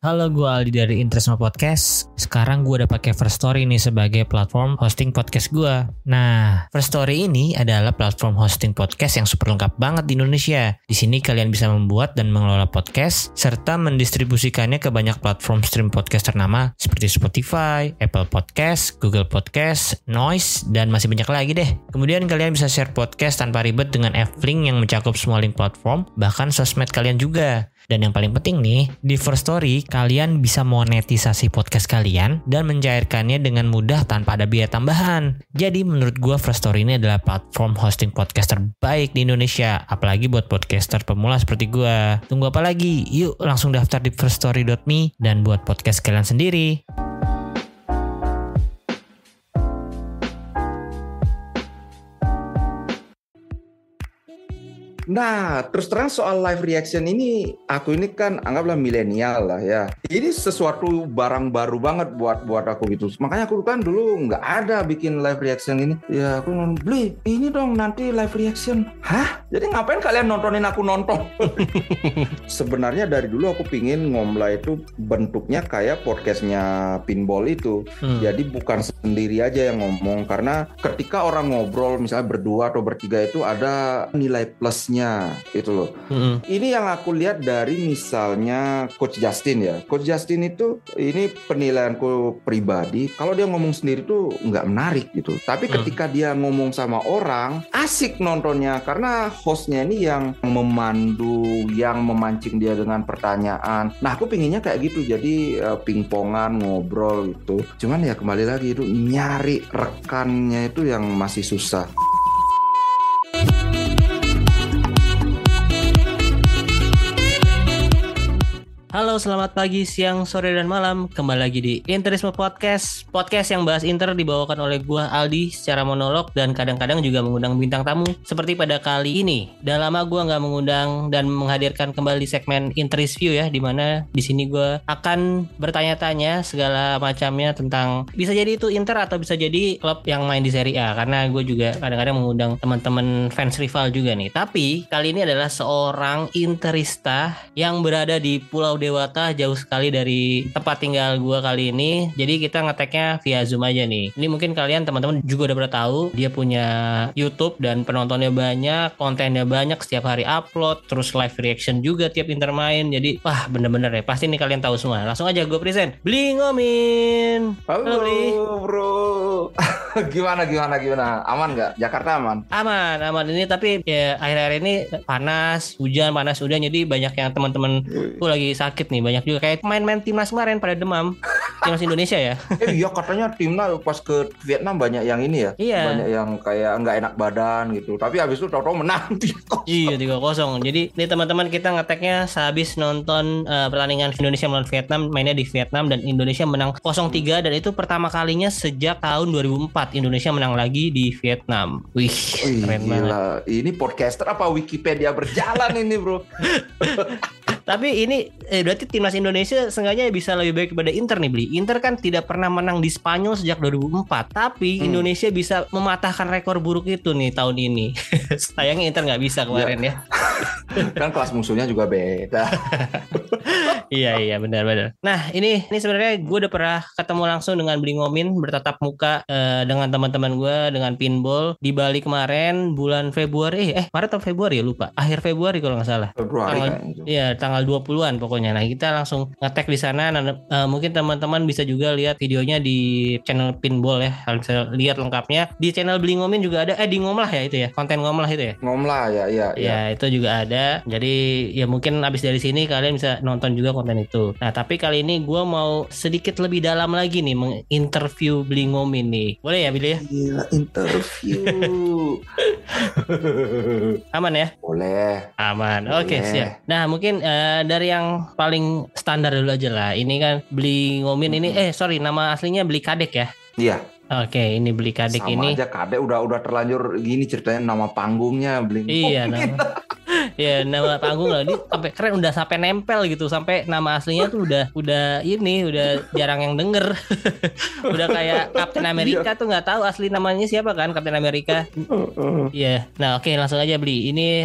Halo, gue Aldi dari Interisme Podcast. Sekarang gue udah pakai First Story nih sebagai platform hosting podcast gue. Nah, First Story ini adalah platform hosting podcast yang super lengkap banget di Indonesia. Di sini kalian bisa membuat dan mengelola podcast serta mendistribusikannya ke banyak platform stream podcast ternama seperti Spotify, Apple Podcast, Google Podcast, Noise, dan masih banyak lagi deh. Kemudian kalian bisa share podcast tanpa ribet dengan F-Link yang mencakup semua link platform, bahkan sosmed kalian juga. Dan yang paling penting nih, di First Story kalian bisa monetisasi podcast kalian dan mencairkannya dengan mudah tanpa ada biaya tambahan. Jadi menurut gue First Story ini adalah platform hosting podcast terbaik di Indonesia, apalagi buat podcaster pemula seperti gue. Tunggu apa lagi? Yuk langsung daftar di firststory.me dan buat podcast kalian sendiri. Nah, terus terang soal live reaction ini, aku ini kan anggaplah milenial lah ya. Ini sesuatu barang baru banget buat aku gitu. Makanya aku kan dulu nggak ada bikin live reaction ini. Ya aku beli ini dong nanti live reaction. Hah? Jadi ngapain kalian nontonin aku nonton? Sebenarnya dari dulu aku pingin Ngomla itu bentuknya kayak podcastnya Pinball itu. Jadi bukan sendiri aja yang ngomong. Karena ketika orang ngobrol misalnya berdua atau bertiga itu ada nilai plusnya itu loh. Ini yang aku lihat dari misalnya Coach Justin ya. Coach Justin itu ini penilaianku pribadi. Kalau dia ngomong sendiri tuh nggak menarik gitu. Tapi ketika dia ngomong sama orang, asik nontonnya karena hostnya ini yang memandu, yang memancing dia dengan pertanyaan. Nah aku pinginnya kayak gitu. Jadi pingpongan ngobrol gitu. Cuman ya kembali lagi itu nyari rekannya itu yang masih susah. Halo, selamat pagi, siang, sore, dan malam. Kembali lagi di Interisme Podcast. Podcast yang bahas Inter dibawakan oleh gua Aldi secara monolog dan kadang-kadang juga mengundang bintang tamu. Seperti pada kali ini. Udah lama gua nggak mengundang dan menghadirkan kembali segmen Interis View ya, dimana di sini gua akan bertanya-tanya segala macamnya tentang bisa jadi itu Inter atau bisa jadi klub yang main di Serie A. Karena gue juga kadang-kadang mengundang teman-teman fans rival juga nih. Tapi kali ini adalah seorang Interista yang berada di Pulau Dewata, jauh sekali dari tempat tinggal gue kali ini. Jadi kita ngeteknya via Zoom aja nih. Ini mungkin kalian teman-teman juga udah pernah tahu. Dia punya YouTube dan penontonnya banyak, kontennya banyak, setiap hari upload, terus live reaction juga tiap Inter main. Jadi wah bener-bener ya, pasti nih kalian tahu semua. Langsung aja gue present Bli Ngomin. Halo bro. Gimana? Aman nggak? Jakarta aman? Aman ini, tapi ya akhir-akhir ini panas hujan. Jadi banyak yang teman-teman lagi sakit nih, banyak juga kayak main-main timnas kemarin pada demam. Timnas Indonesia ya. Iya katanya timnas pas ke Vietnam banyak yang ini ya. Iya. Banyak yang kayak nggak enak badan gitu. Tapi habis itu tahu-tahu menang 3-0. Iya 3-0. Jadi nih teman-teman, kita ngeteknya sehabis nonton pertandingan Indonesia melawan Vietnam, mainnya di Vietnam dan Indonesia menang 0-3, dan itu pertama kalinya sejak tahun 2004 Indonesia menang lagi di Vietnam. Wih, keren gila. banget. Ini podcaster apa Wikipedia berjalan ini bro. Tapi ini berarti timnas Indonesia seenggaknya bisa lebih baik daripada Inter nih Bli. Inter kan tidak pernah menang di Spanyol sejak 2004. Tapi Indonesia bisa mematahkan rekor buruk itu nih tahun ini. Sayangnya Inter nggak bisa kemarin ya. Kan kelas musuhnya juga beda. Iya benar. Nah ini sebenarnya gue udah pernah ketemu langsung dengan Bli Ngomin, bertatap muka dengan teman-teman gue, dengan Pinball di Bali kemarin bulan Februari. Maret atau Februari ya, lupa. Akhir Februari kalau nggak salah. Februari. Tanggal 20-an pokoknya. Nah kita langsung nge-tag di sana. Mungkin teman-teman bisa juga lihat videonya di channel Pinball ya. Kalian bisa lihat lengkapnya. Di channel Bli Ngomin juga ada. Di Ngomlah ya itu ya. Konten Ngomlah itu ya. Ngomlah ya. Ya itu juga ada. Jadi ya mungkin abis dari sini kalian bisa nonton juga konten itu. Nah tapi kali ini gue mau sedikit lebih dalam lagi nih menginterview Bli Ngomin nih. Boleh ya Billy ya? Gila, interview. Aman ya? Boleh. Aman. Oke, siap. Nah mungkin dari yang paling standar dulu aja lah. Ini kan Bli Ngomin ini nama aslinya Bli Kadek ya? Iya. Oke, ini Bli Kadek sama ini. Sama aja Kadek udah terlanjur gini ceritanya, nama panggungnya Bli Ngomin. Iya, Ya nama panggung lah ini sampai keren, udah sampai nempel gitu, sampai nama aslinya tuh udah jarang yang denger. Udah kayak Captain America tuh nggak tahu asli namanya siapa kan, Captain America. Iya. Nah, oke, langsung aja Bli. Ini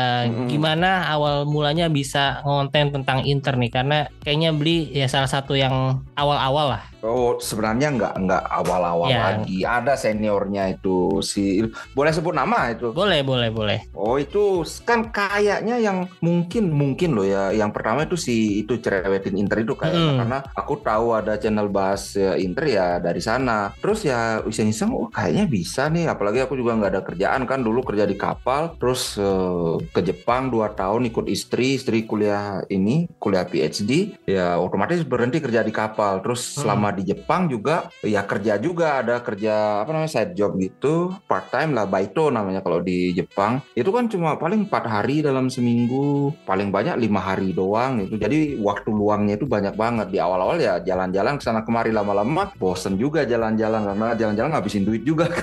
gimana awal mulanya bisa ngonten tentang Inter nih? Karena kayaknya Bli ya salah satu yang awal-awal lah. Oh, sebenarnya nggak awal-awal Ya. lagi. Ada seniornya itu boleh sebut nama itu. Boleh. Oh, itu kan kayaknya yang mungkin loh ya. Yang pertama itu itu cerewetin Inter itu kayaknya, karena aku tahu ada channel bahas Inter ya dari sana. Terus ya iseng-iseng, oh kayaknya bisa nih. Apalagi aku juga nggak ada kerjaan kan, dulu kerja di kapal. Terus ke Jepang 2 tahun ikut istri kuliah PhD. Ya otomatis berhenti kerja di kapal. Terus selama di Jepang juga ya kerja juga, ada kerja side job gitu, part time lah, baito namanya kalau di Jepang. Itu kan cuma paling 4 hari dalam seminggu, paling banyak 5 hari doang itu. Jadi waktu luangnya itu banyak banget. Di awal-awal ya jalan-jalan kesana kemari, lama-lama bosen juga jalan-jalan karena jalan-jalan ngabisin duit juga.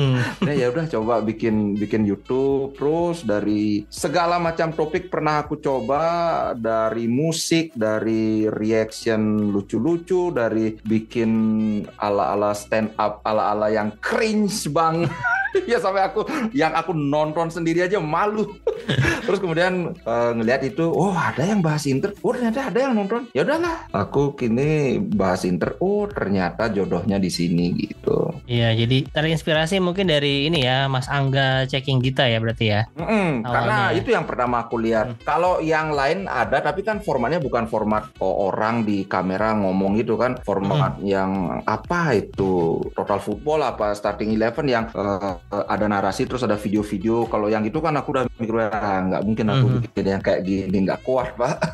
Ya udah coba bikin YouTube. Terus dari segala macam topik pernah aku coba, dari musik, dari reaction lucu-lucu, dari bikin ala-ala stand up, ala-ala yang cringe banget. Ya sampai aku nonton sendiri aja malu. Terus kemudian ngelihat itu, oh ada yang bahas Inter, oh ternyata ada yang nonton. Ya udahlah, aku kini bahas Inter. Oh ternyata jodohnya di sini gitu. Iya, jadi terinspirasi mungkin dari ini ya, Mas Angga Checking Gita ya berarti ya. Karena itu yang pertama aku lihat. Kalau yang lain ada, tapi kan formatnya bukan format orang di kamera ngomong gitu kan. Format yang apa itu, Total Football apa Starting 11 yang ada narasi terus ada video-video. Kalau yang itu kan aku udah mikir, nggak mungkin aku bikin yang kayak gini, nggak kuat Pak.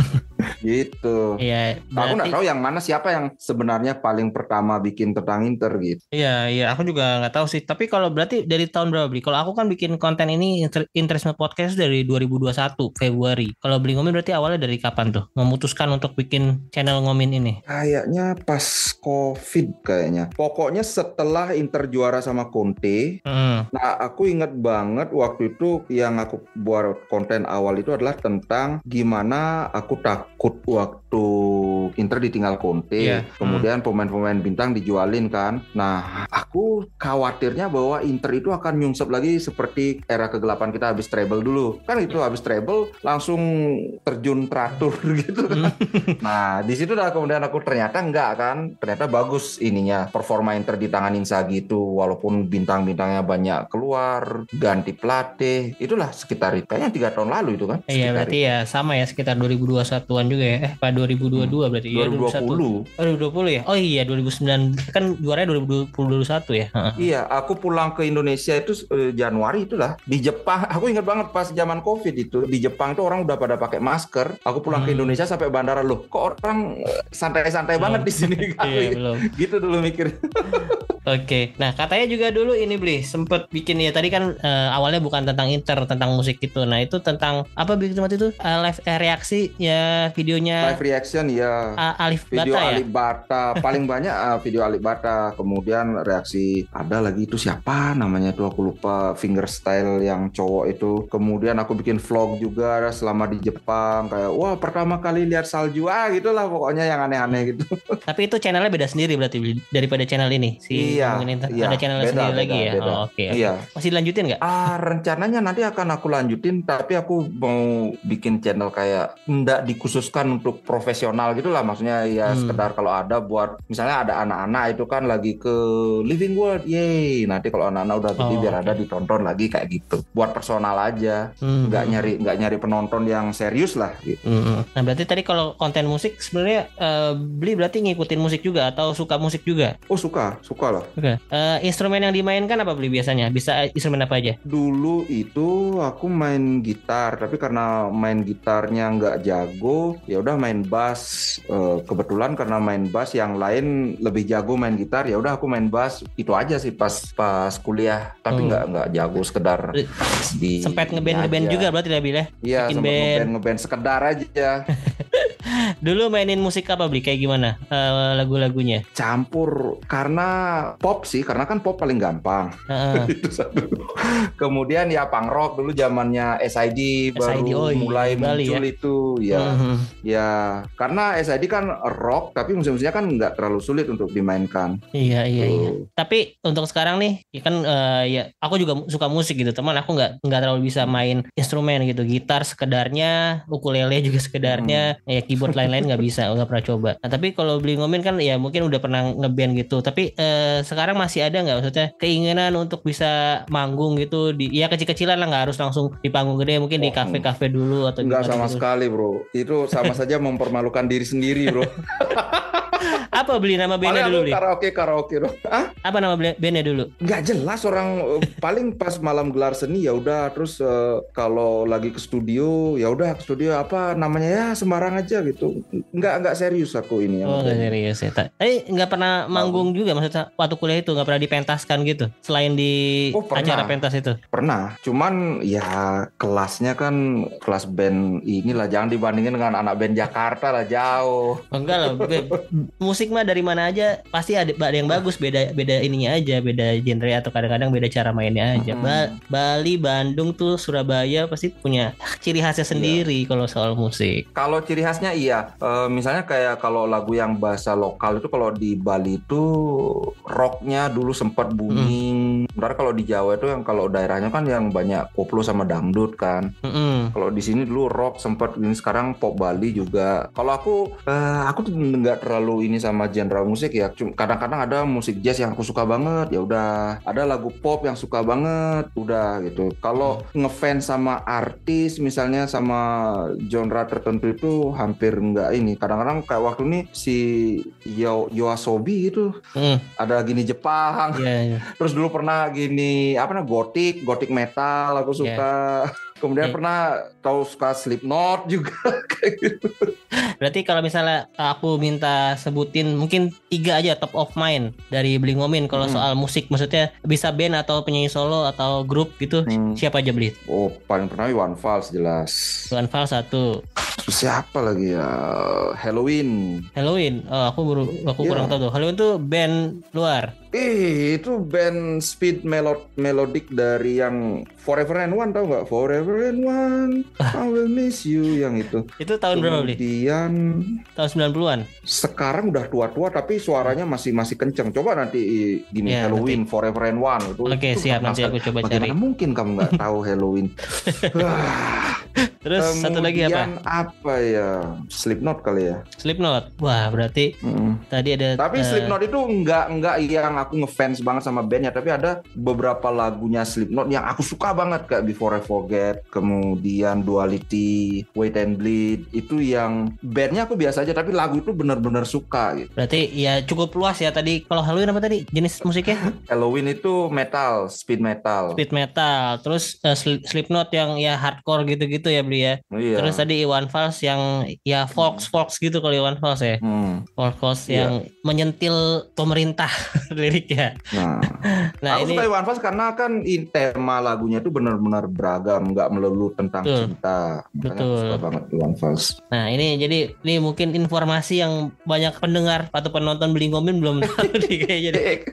Gitu. Iya. Aku nggak tahu yang mana, siapa yang sebenarnya paling pertama bikin tentang Inter gitu. Iya, aku juga nggak tahu sih. Tapi kalau berarti dari tahun berapa Bli? Kalau aku kan bikin konten ini Interisme Podcast dari 2021 Februari. Kalau Bli Ngomin berarti awalnya dari kapan tuh memutuskan untuk bikin channel Ngomin ini? Kayaknya pas COVID kayaknya. Pokoknya setelah Inter juara sama Conte. Nah, aku ingat banget waktu itu yang aku buat konten awal itu adalah tentang gimana aku takut waktu Inter ditinggal Conte. Kemudian pemain-pemain bintang dijualin kan. Nah, aku khawatirnya bahwa Inter itu akan nyungsep lagi seperti era kegelapan kita habis treble dulu. Kan itu habis treble langsung terjun teratur gitu kan. Nah, di situ dah kemudian aku ternyata enggak kan. Ternyata bagus ininya, performa Inter di tangan Inzaghi itu, walaupun bintang-bintangnya banyak keluar, ganti pelatih. Itulah sekitar kayaknya 3 tahun lalu itu kan. Iya, berarti ya sama ya sekitar 2021-an juga ya. Pak 2022 berarti 2020. Ya, 2020 ya. Oh iya, 2009 kan juaranya 2021 ya. Iya, aku pulang ke Indonesia itu Januari itulah. Di Jepang, aku ingat banget pas zaman Covid itu, di Jepang itu orang udah pada pakai masker. Aku pulang ke Indonesia sampai bandara, loh kok orang santai-santai banget di sini kan. Iya, belum. Gitu dulu mikir. Oke, nah katanya juga dulu ini Bli sempet bikin ya, tadi kan awalnya bukan tentang Inter, tentang musik gitu. Nah itu tentang apa bikin waktu itu live reaksi ya, videonya live reaction ya. Alif video Bata ya. Alif Bata paling banyak video Alif Bata. Kemudian reaksi ada lagi itu siapa namanya tuh aku lupa, fingerstyle yang cowok itu. Kemudian aku bikin vlog juga selama di Jepang, kayak wah pertama kali lihat salju gitulah pokoknya yang aneh-aneh gitu. Tapi itu channelnya beda sendiri berarti Bli, daripada channel ini si Iya, ada channelnya sendiri lagi ya. beda. Oh, oke. Iya. Masih dilanjutin nggak? Rencananya nanti akan aku lanjutin, tapi aku mau bikin channel kayak nggak dikhususkan untuk profesional gitulah, maksudnya ya sekedar kalau ada buat misalnya ada anak-anak itu kan lagi ke Living World, yeay, nanti kalau anak-anak udah gede biar ada ditonton lagi kayak gitu, buat personal aja, nggak nyari penonton yang serius lah gitu. Nah berarti tadi kalau konten musik sebenarnya Bli berarti ngikutin musik juga atau suka musik juga? Oh suka lah. Oke. Instrumen yang dimainkan apa Bli biasanya? Bisa instrumen apa aja? Dulu itu aku main gitar, tapi karena main gitarnya nggak jago, ya udah main bass. Kebetulan karena main bass yang lain lebih jago main gitar, ya udah aku main bass. Itu aja sih pas kuliah, tapi nggak jago, sekedar sempat ngeband juga berarti ya Bli ya? Iya, sempat ngeband sekedar aja. Dulu mainin musik apa Bli? Kayak gimana lagu-lagunya? Campur karena pop sih, karena kan pop paling gampang. Itu satu. Kemudian ya punk rock dulu zamannya SID baru mulai muncul ya? Itu ya. Ya karena SID kan rock tapi musik-musiknya kan nggak terlalu sulit untuk dimainkan. Iya. Tapi untuk sekarang nih ya kan ya aku juga suka musik gitu teman, aku nggak terlalu bisa main instrumen gitu, gitar sekedarnya, ukulele juga sekedarnya, ya keyboard lain-lain nggak pernah coba. Nah tapi kalau Bli Ngomin kan ya mungkin udah pernah ngeband gitu, tapi sekarang masih ada nggak maksudnya keinginan untuk bisa manggung gitu ya kecil-kecilan lah, nggak harus langsung di panggung gede, mungkin di kafe-kafe dulu atau nggak sama gitu. Sekali bro, itu sama saja mempermalukan diri sendiri bro. Apa Bli nama bandnya dulu? Karaoke bro. Apa nama bandnya dulu? Nggak jelas orang. Paling pas malam gelar seni ya udah, terus kalau lagi ke studio ya udah ke studio apa namanya ya sembarang aja gitu. Nggak serius aku ini. Nggak serius ya. Tapi nggak pernah manggung juga maksudnya waktu kuliah itu, nggak pernah dipentaskan gitu selain di acara pentas itu? Pernah, cuman ya kelasnya kan kelas band inilah, jangan dibandingin dengan anak band Jakarta lah, jauh. Enggak lah, musik mah dari mana aja pasti ada yang bagus, beda ininya aja, beda genre atau kadang-kadang beda cara mainnya aja. Bali, Bandung tuh, Surabaya pasti punya ciri khasnya sendiri kalau soal musik. Kalau ciri khasnya iya, misalnya kayak kalau lagu yang bahasa lokal itu kalau di Bali itu rocknya dulu sempat booming. Sementara kalau di Jawa itu yang kalau daerahnya kan yang banyak koplo sama dangdut kan. Kalau di sini dulu rock sempat, ini sekarang pop Bali juga. Kalau aku tuh nggak terlalu ini sama genre musik ya. Kadang-kadang ada musik jazz yang aku suka banget, ya udah. Ada lagu pop yang suka banget, udah gitu. Kalau ngefans sama artis misalnya sama genre tertentu itu hampir nggak ini. Kadang-kadang kayak waktu ini si Yoasobi itu ada gini Jepang. Terus dulu pernah gini gothic metal aku suka. Kemudian pernah tahu suka Slipknot juga kayak gitu. Berarti kalau misalnya aku minta sebutin mungkin 3 aja top of mind dari Bli Ngomin kalau soal musik, maksudnya bisa band atau penyanyi solo atau grup gitu, siapa aja Bli? Oh, paling pernah Iwan Fals jelas. Iwan Fals 1. Siapa lagi ya? Halloween. Oh, aku kurang tahu tuh. Halloween tuh band luar. Itu band speed melodic dari yang Forever and One, tahu nggak? Forever and One, I will miss you, yang itu. Itu tahun berapa Bli? Kemudian tahun 90-an. Sekarang udah tua-tua tapi suaranya masih kenceng. Coba nanti gini Halloween, nanti. Forever and One itu. Oke, siap, nanti aku coba cari. Mungkin kamu nggak tahu Halloween. Terus satu lagi apa ya? Slipknot kali ya. Slipknot. Wah, berarti tadi ada. Tapi Slipknot itu enggak yang aku ngefans banget sama bandnya, tapi ada beberapa lagunya Slipknot yang aku suka banget, kayak Before I Forget, kemudian Duality, Wait and Bleed. Itu yang bandnya aku biasa aja, tapi lagu itu benar-benar suka gitu. Berarti ya cukup luas ya tadi. Kalau Halloween apa tadi jenis musiknya? Halloween itu metal, speed metal. Terus Slipknot yang ya hardcore gitu-gitu ya Bli ya. Iya. Terus tadi Iwan Fals yang ya folks gitu kalau Iwan Fals ya. Folks yang menyentil pemerintah liriknya. Nah aku suka Iwan Fals karena kan tema lagunya itu benar-benar beragam, nggak melulu tentang cinta. Betul. Aku suka banget Iwan Fals. Nah ini mungkin informasi yang banyak pendengar atau penonton Bli Ngomin belum tahu nih kayaknya.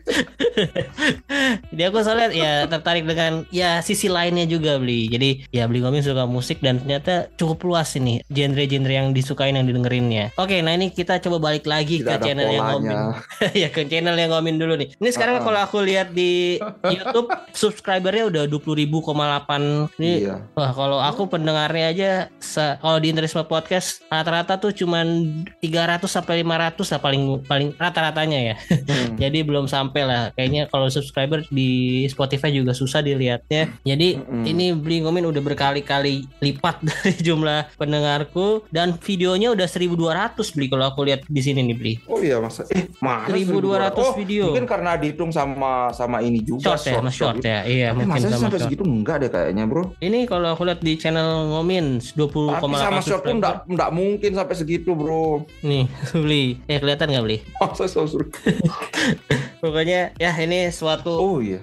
Jadi aku soalnya ya tertarik dengan ya sisi lainnya juga Bli. Jadi ya Bli Ngomin suka musik dan ternyata cukup luas ini genre-genre yang disukain, yang didengerinnya. Oke, nah ini kita coba balik lagi ke channel yang Ngomin. Ya ke channel yang Ngomin dulu nih. Ini sekarang kalau aku lihat di YouTube subscribernya udah 20.000,8. Ini wah, kalau aku pendengarnya aja kalau di Interisme Podcast rata-rata tuh cuman 300 sampai 500 lah paling rata-ratanya ya. Jadi belum sampai lah. Kayaknya kalau subscriber di Spotify juga susah dilihatnya. Jadi ini Bli Ngomin udah berkali-kali lipat dari jumlah pendengarku dan videonya udah 1.200 Bli kalau aku lihat di sini nih Bli. Oh iya masa 1.200 video. Mungkin karena dihitung sama ini juga short ya. Iya, tapi mungkin sama segitu enggak deh kayaknya, Bro. Ini kalau aku lihat di channel Ngomin 20,8. Tapi sama short pun enggak mungkin sampai segitu, Bro. Nih, Bli. Kelihatan enggak, Bli? Masa Pokoknya ya ini Oh iya.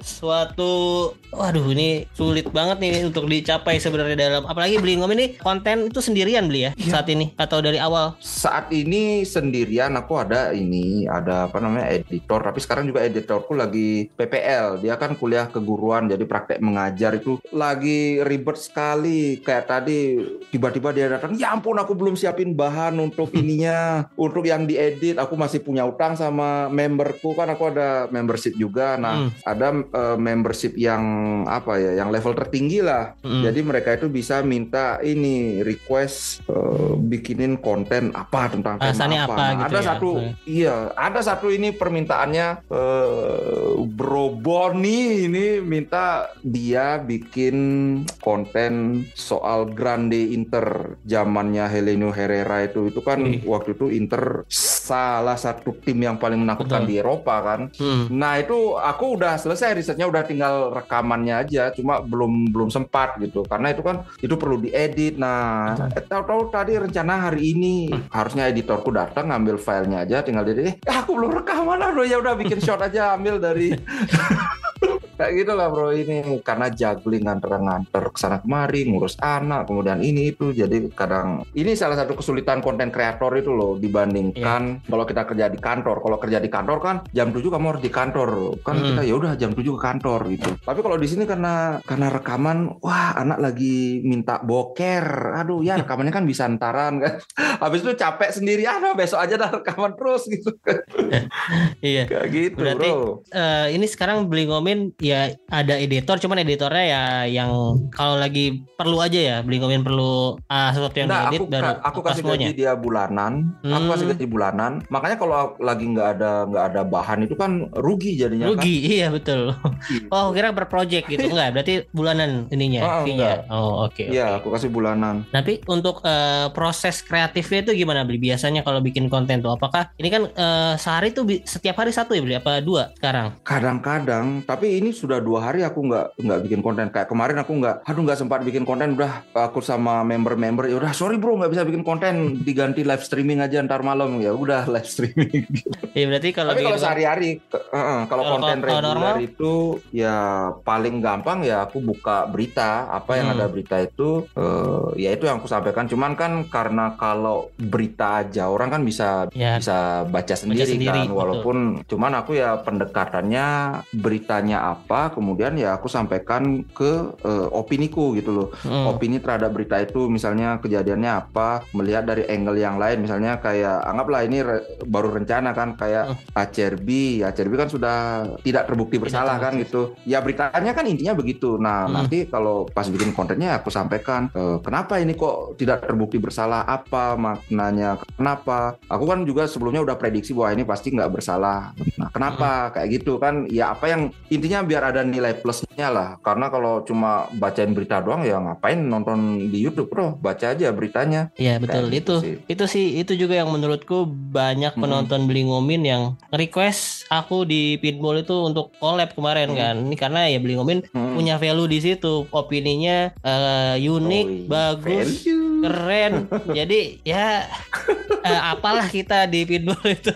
waduh ini sulit banget nih untuk dicapai sebenarnya dalam, apalagi Beli Ngom ini konten itu sendirian Beli ya saat ini atau dari awal? Saat ini sendirian, aku ada apa namanya, editor, tapi sekarang juga editorku lagi PPL, dia kan kuliah keguruan, jadi praktek mengajar itu lagi ribet sekali. Kayak tadi tiba-tiba dia datang, ya ampun aku belum siapin bahan untuk ininya, untuk yang diedit, aku masih punya utang sama memberku, kan aku ada membership juga. Nah ada membership yang apa ya, yang level tertinggi lah. Jadi mereka itu bisa minta ini request bikinin konten apa tentang tema apa. Nah, gitu ada ya? Iya, ada satu ini permintaannya, Bro Boni ini minta dia bikin konten soal Grande Inter zamannya Helenio Herrera itu kan waktu itu Inter salah satu tim yang paling menakutkan di Eropa kan. Nah itu aku udah selesai risetnya, udah tinggal rekamannya aja, cuma belum sempat gitu karena itu perlu diedit. Nah tahu-tahu tadi rencana hari ini harusnya editorku datang ngambil filenya aja, tinggal diedit. Aku belum rekaman, aduh ya udah bikin shot aja, ambil dari kayak gitu lah bro. Ini karena juggling nganter kesana kemari, ngurus anak, kemudian ini itu, jadi kadang ini salah satu kesulitan konten kreator itu loh dibandingkan kalau kita kerja di kantor. Kalau kerja di kantor kan jam 7 kamu harus di kantor kan, kita ya udah jam 7 ke kantor gitu. Tapi kalau di sini karena rekaman, wah anak lagi minta boker, aduh ya rekamannya kan bisa antaran kan. Habis itu capek sendiri, aduh besok aja dah rekaman terus gitu kan. Iya. Kayak gitu. Berarti bro. Ini sekarang Beli Ngomin ya ada editor, cuman editornya ya yang kalau lagi perlu aja ya, Beli Ngomin perlu sesuatu yang diedit baru aku kasih gaji dia bulanan. Aku kasih gaji bulanan. Makanya kalau lagi nggak ada bahan itu kan rugi jadinya. Rugi kan? Iya betul. Oh kira per project gitu. Enggak, berarti bulanan ininya fee-nya. Oh oke. Iya, aku kasih bulanan. Tapi untuk proses kreatifnya itu gimana Beli? Biasanya kalau bikin konten tuh apakah ini kan sehari tuh setiap hari satu ya Beli, apa 2 sekarang? Kadang-kadang, tapi ini sudah 2 hari aku nggak bikin konten. Kayak kemarin aku nggak sempat bikin konten. Udah aku sama member ya udah sorry bro nggak bisa bikin konten, diganti live streaming aja ntar malam. Ya udah live streaming. Iya berarti kalau sehari-hari kalau konten reguler itu ya paling gampang ya aku buka berita apa yang ada berita itu, ya itu yang aku sampaikan. Cuman kan karena kalau berita aja orang kan bisa baca sendiri kan, walaupun betul. Cuman aku ya pendekatannya beritanya apa, kemudian ya aku sampaikan ke opiniku gitu loh. Opini terhadap berita itu, misalnya kejadiannya apa, melihat dari angle yang lain. Misalnya kayak anggaplah ini baru rencana kan, kayak Acerbi kan sudah tidak terbukti bersalah kan gitu. Ya beritanya kan intinya begitu. Nah nanti kalau pas bikin kontennya aku sampaikan kenapa ini kok tidak terbukti bersalah, apa maknanya, kenapa. Aku kan juga sebelumnya udah prediksi bahwa ini pasti nggak bersalah. Nah kenapa kayak gitu kan, ya apa yang intinya biar ada nilai plusnya lah. Karena kalau cuma bacain berita doang ya ngapain nonton di YouTube bro, baca aja beritanya. Iya betul, itu juga yang menurutku banyak penonton Beli Ngomin yang request aku di Pitbull itu untuk collab kemarin kan. Ini karena ya Beli Ngomin punya value di situ, opininya unik, bagus, keren. Jadi ya apalah kita di Pitbull itu.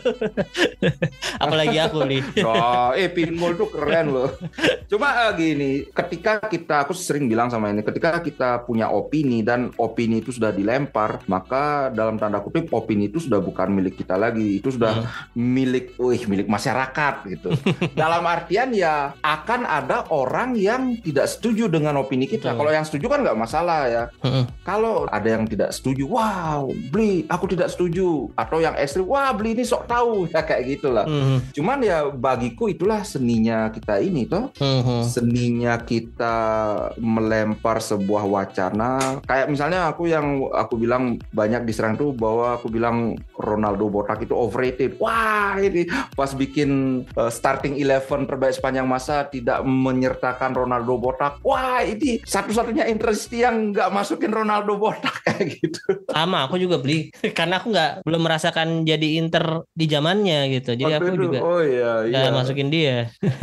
Apalagi aku nih. Pitbull tuh keren loh. Cuma gini, aku sering bilang sama ini, ketika kita punya opini dan opini itu sudah dilempar, maka dalam tanda kutip opini itu sudah bukan milik kita lagi, itu sudah milik masyarakat gitu. Dalam artian ya akan ada orang yang tidak setuju dengan opini kita. Kalau yang setuju kan nggak masalah ya. Kalau ada yang tidak setuju, wow Beli aku tidak setuju, atau yang ekstrim, wah Beli ini sok tahu ya, kayak gitulah. Cuman ya bagiku itulah seninya kita ini toh. Seninya kita melempar sebuah wacana. Kayak misalnya aku bilang banyak diserang tuh bahwa aku bilang Ronaldo botak itu overrated. Wah ini pas bikin starting 11 terbaik sepanjang masa tidak menyertakan Ronaldo botak. Wah ini satu-satunya interest yang nggak masukin Ronaldo botak kayak gitu. Sama aku juga Beli karena aku belum merasakan jadi Inter di zamannya gitu. Jadi aku juga nggak masukin dia.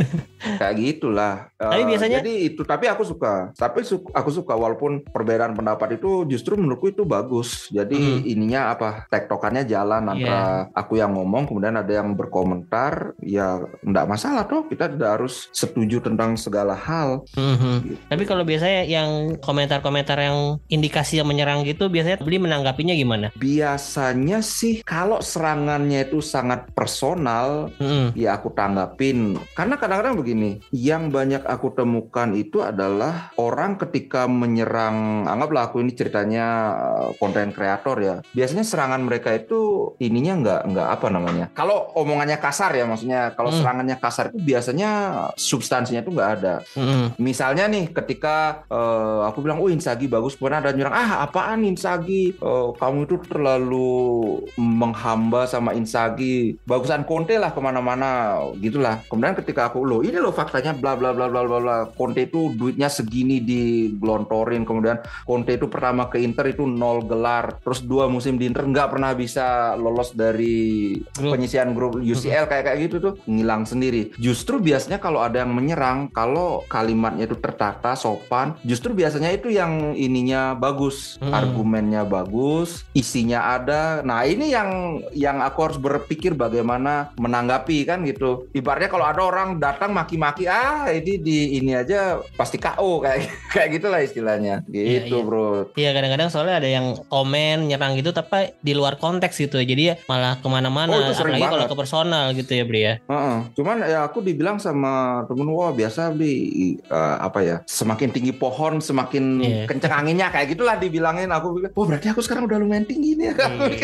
Kayak gitulah. Tapi biasanya Jadi itu, tapi aku suka. Aku suka walaupun perbedaan pendapat itu justru menurutku itu bagus. Jadi ininya apa? Tektokannya jalan antara aku yang ngomong kemudian ada yang berkomentar. Ya enggak masalah toh. Kita tidak harus setuju tentang segala hal. Gitu. Tapi kalau biasanya yang komentar-komentar yang indikasi yang menyerang gitu, biasanya beli menanggapinya gimana? Biasanya sih kalau serangannya itu sangat personal, ya aku tanggapin. Karena kadang-kadang begini, yang banyak aku temukan itu adalah orang ketika menyerang, anggaplah aku ini ceritanya konten kreator ya. Biasanya serangan mereka itu ininya nggak apa namanya. Kalau omongannya kasar ya, maksudnya kalau serangannya kasar itu biasanya substansinya itu nggak ada. Misalnya nih ketika aku bilang, Inzaghi bagus, kemudian ada nyerang, apaan Inzaghi, kamu itu terlalu menghamba sama Inzaghi, bagusan Conte lah kemana-mana gitulah. Kemudian ketika aku ini loh faktanya bla bla bla bla bla bla, Conte itu duitnya segini digelontorin, kemudian Conte itu pertama ke Inter itu 0 gelar, terus 2 musim di Inter nggak pernah bisa lolos dari penyisihan grup UCL, kayak gitu tuh ngilang sendiri. Justru biasanya kalau ada yang menyerang, kalau kalimatnya itu tertata sopan, justru biasanya itu yang ininya bagus, argumennya bagus, isinya ada. Nah ini yang aku harus berpikir bagaimana menanggapi kan gitu. Ibaratnya kalau ada orang datang maki-maki, ini aja pasti KO kayak gitulah istilahnya gitu. Iya. Bro. Iya, kadang-kadang soalnya ada yang komen nyerang gitu tapi di luar konteks gitu, jadi ya malah kemana-mana, apalagi kalau ke personal gitu ya Bri ya. Cuman ya aku dibilang sama temen, biasa Bri, semakin tinggi pohon semakin kenceng anginnya, kayak gitulah dibilangin. Aku bilang, berarti aku sekarang udah lumayan tinggi nih.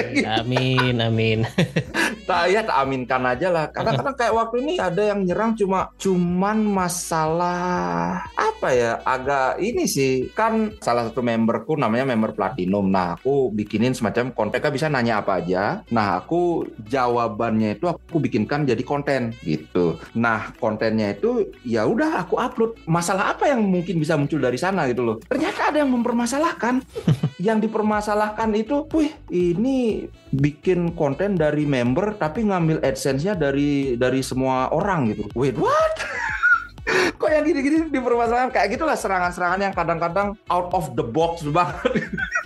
Amin. Tak aminkan aja lah. Kadang-kadang kayak waktu ini ada yang nyerang cuman masalah agak ini sih, kan salah satu memberku namanya member platinum. Nah aku bikinin semacam konten, mereka bisa nanya apa aja. Nah aku jawabannya itu aku bikinkan jadi konten gitu. Nah kontennya itu ya udah aku upload. Masalah apa yang mungkin bisa muncul dari sana gitu loh. Ternyata ada yang mempermasalahkan. Yang dipermasalahkan itu, ini bikin konten dari member tapi ngambil AdSense-nya dari semua orang gitu. Wait, what? Kok yang gini-gini dipermasalahkan? Kayak gitulah serangan-serangan yang kadang-kadang out of the box banget.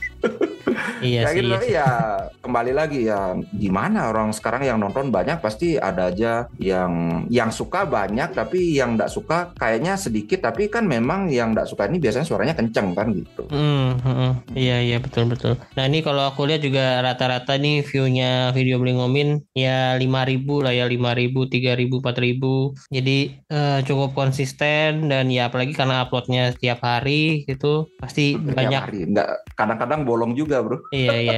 Iya kayak sih. Gitu, tapi ya kembali lagi ya, gimana orang sekarang yang nonton banyak, pasti ada aja yang suka banyak, tapi yang nggak suka kayaknya sedikit. Tapi kan memang yang nggak suka ini biasanya suaranya kenceng kan gitu. Iya betul. Nah ini kalau aku lihat juga rata-rata nih view-nya video Beli Ngomin ya 5.000 lah ya, 5.000, 3.000, 4.000. Jadi cukup konsisten, dan ya apalagi karena uploadnya setiap hari gitu pasti banyak. Hari. Nggak, kadang-kadang bolong juga bro. Iya.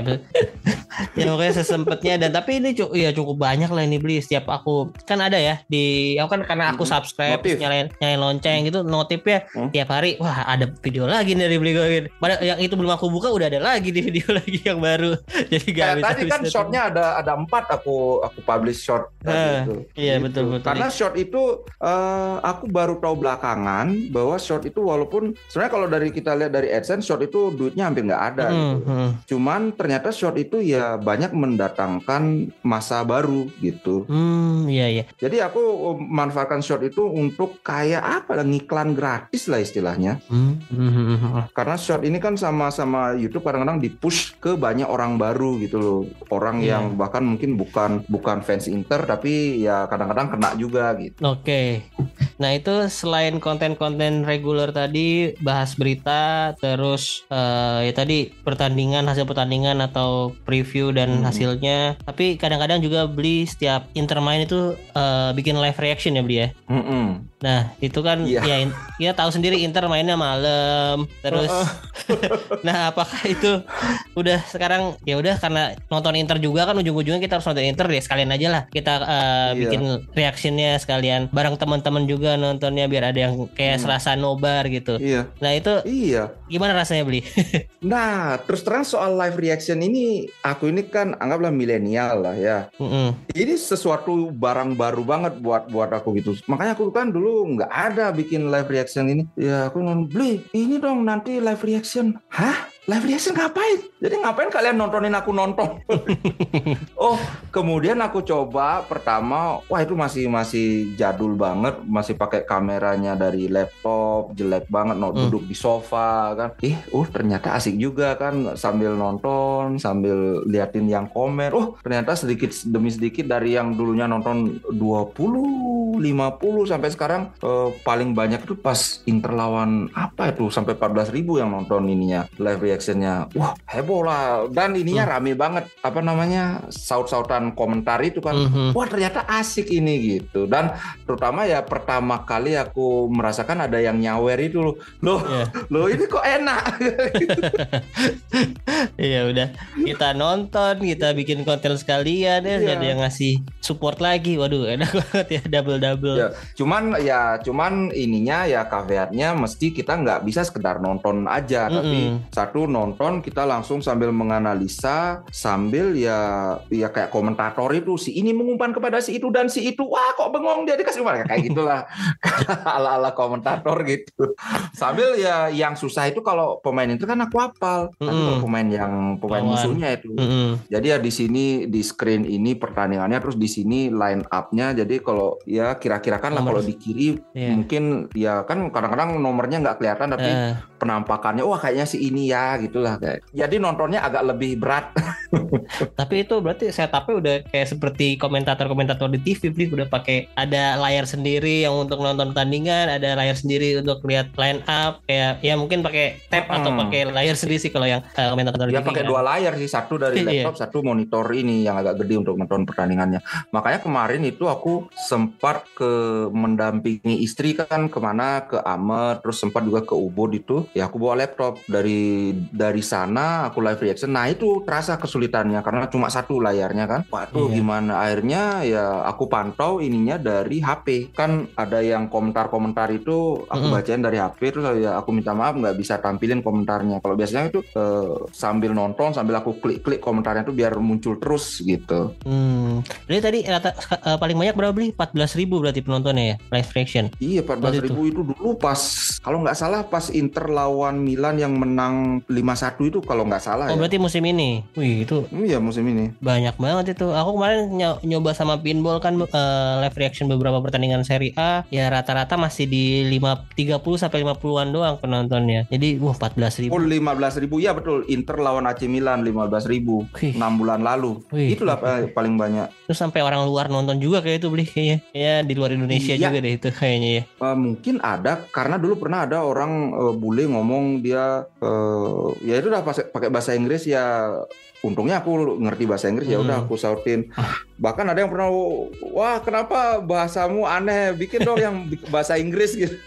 Ya pokoknya sesempatnya. Dan tapi ini cukup banyak lah ini Beli. Setiap aku kan ada ya aku kan karena aku subscribe, nyalain lonceng gitu, notifnya tiap hari, ada video lagi dari Beli Ngomin. Padahal yang itu belum aku buka udah ada lagi di video lagi yang baru. Jadi kayak tadi kan shortnya ada 4 aku publish short gitu. Iya gitu. Betul. Karena short itu aku baru tahu belakangan bahwa short itu walaupun sebenarnya kalau dari kita lihat dari AdSense, short itu duitnya hampir nggak ada gitu. Cuman ternyata short itu ya banyak mendatangkan masa baru gitu. Iya. Jadi aku manfaatkan short itu untuk kayak ngiklan gratis lah istilahnya. Karena short ini kan sama YouTube kadang-kadang di-push ke banyak orang baru gitu loh. Orang yang bahkan mungkin bukan fans Inter tapi ya kadang-kadang kena juga gitu. Oke. Nah itu selain konten-konten reguler tadi, bahas berita, terus ya tadi hasil pertandingan atau preview dan hasilnya. Tapi kadang-kadang juga Beli setiap Inter main itu bikin live reaction ya Beli ya. Nah itu kan ya tahu sendiri Inter mainnya malam. Terus nah apakah itu udah sekarang ya udah karena nonton Inter juga kan ujung-ujungnya kita harus nonton Inter, ya sekalian aja lah kita bikin reactionnya sekalian bareng teman-teman juga nontonnya, biar ada yang kayak serasa nobar gitu. Nah itu gimana rasanya Beli? Nah terus terang soal live reaction ini, aku ini kan anggaplah milenial lah ya. Ini sesuatu barang baru banget buat aku gitu. Makanya aku kan dulu nggak ada bikin live reaction ini. Ya aku Beli ini dong nanti live reaction. Hah? live reaction ngapain? Jadi ngapain kalian nontonin aku nonton? Oh, kemudian aku coba pertama, wah itu masih jadul banget, masih pakai kameranya dari laptop, jelek banget, duduk di sofa kan. Ternyata asik juga kan, sambil nonton, sambil liatin yang komen. Ternyata sedikit demi sedikit dari yang dulunya nonton 20, 50 sampai sekarang paling banyak itu pas Inter lawan apa itu sampai 14.000 yang nonton ininya, live reactionnya. Wah, heboh lah. Dan ininya rame banget, apa namanya, saut-sautan komentar itu kan. Wah, ternyata asik ini gitu. Dan terutama ya pertama kali aku merasakan ada yang nyawer itu loh ini kok enak. Iya, udah kita nonton, kita bikin konten sekalian ya, ada yang ngasih support lagi. Waduh, enak banget ya, double. Ya, cuman ininya ya caveatnya mesti kita nggak bisa sekedar nonton aja, tapi satu nonton kita langsung sambil menganalisa, sambil ya kayak komentator itu, si ini mengumpan kepada si itu dan si itu, wah kok bengong dia dikasih umpan, kayak gitulah. ala komentator gitu. Sambil ya yang susah itu kalau pemain itu kan aku hafal, tapi kalau pemain musuhnya itu. Jadi ya di sini di screen ini pertandingannya, terus di sini line up-nya. Jadi kalau ya kira-kira kan lah kalau di kiri mungkin ya kan kadang-kadang nomornya nggak kelihatan, tapi penampakannya wah kayaknya si ini ya gitulah kayak. Jadi nontonnya agak lebih berat. Tapi itu berarti setupnya udah kayak seperti komentator di TV, udah pakai ada layar sendiri yang untuk nonton pertandingan, ada layar sendiri untuk lihat line up, kayak ya mungkin pakai tab atau pakai layar sendiri sih kalau yang komentator di TV. Ya pakai dua layar sih, satu dari laptop, satu monitor ini yang agak gede untuk nonton pertandingannya. Makanya kemarin itu aku sempat mendampingi istri kan kemana, ke Amet, terus sempat juga ke Ubud itu. Ya aku bawa laptop dari sana aku live reaction. Nah itu terasa kesulitannya karena cuma satu layarnya kan. Waduh gimana, akhirnya ya aku pantau ininya dari HP. Kan ada yang komentar-komentar itu aku bacain dari HP, terus ya aku minta maaf nggak bisa tampilin komentarnya. Kalau biasanya itu sambil nonton sambil aku klik komentarnya itu biar muncul terus gitu. Jadi tadi paling banyak berapa beli? 14.000 berarti penontonnya ya, live reaction. Iya, 14.000 itu dulu pas kalau nggak salah pas Inter lawan Milan yang menang 5-1 itu kalau nggak salah. Berarti musim ini. Wih, itu. Iya, musim ini. Banyak banget itu. Aku kemarin nyoba sama Pinball kan live reaction beberapa pertandingan Serie A. Ya rata-rata masih di 30 sampai 50-an doang penontonnya. Jadi 14.000. 15.000 ya betul. Inter lawan AC Milan 15.000 6 bulan lalu. Itulah paling banyak. Terus sampai orang luar nonton juga kayak itu beli kayaknya. Ya di luar Indonesia juga deh itu kayaknya ya. Mungkin ada karena dulu pernah ada orang bule ngomong dia ya itu udah pakai bahasa Inggris ya. Untungnya aku ngerti bahasa Inggris, ya udah aku sautin. Bahkan ada yang pernah, wah kenapa bahasamu aneh, bikin dong yang bahasa Inggris gitu.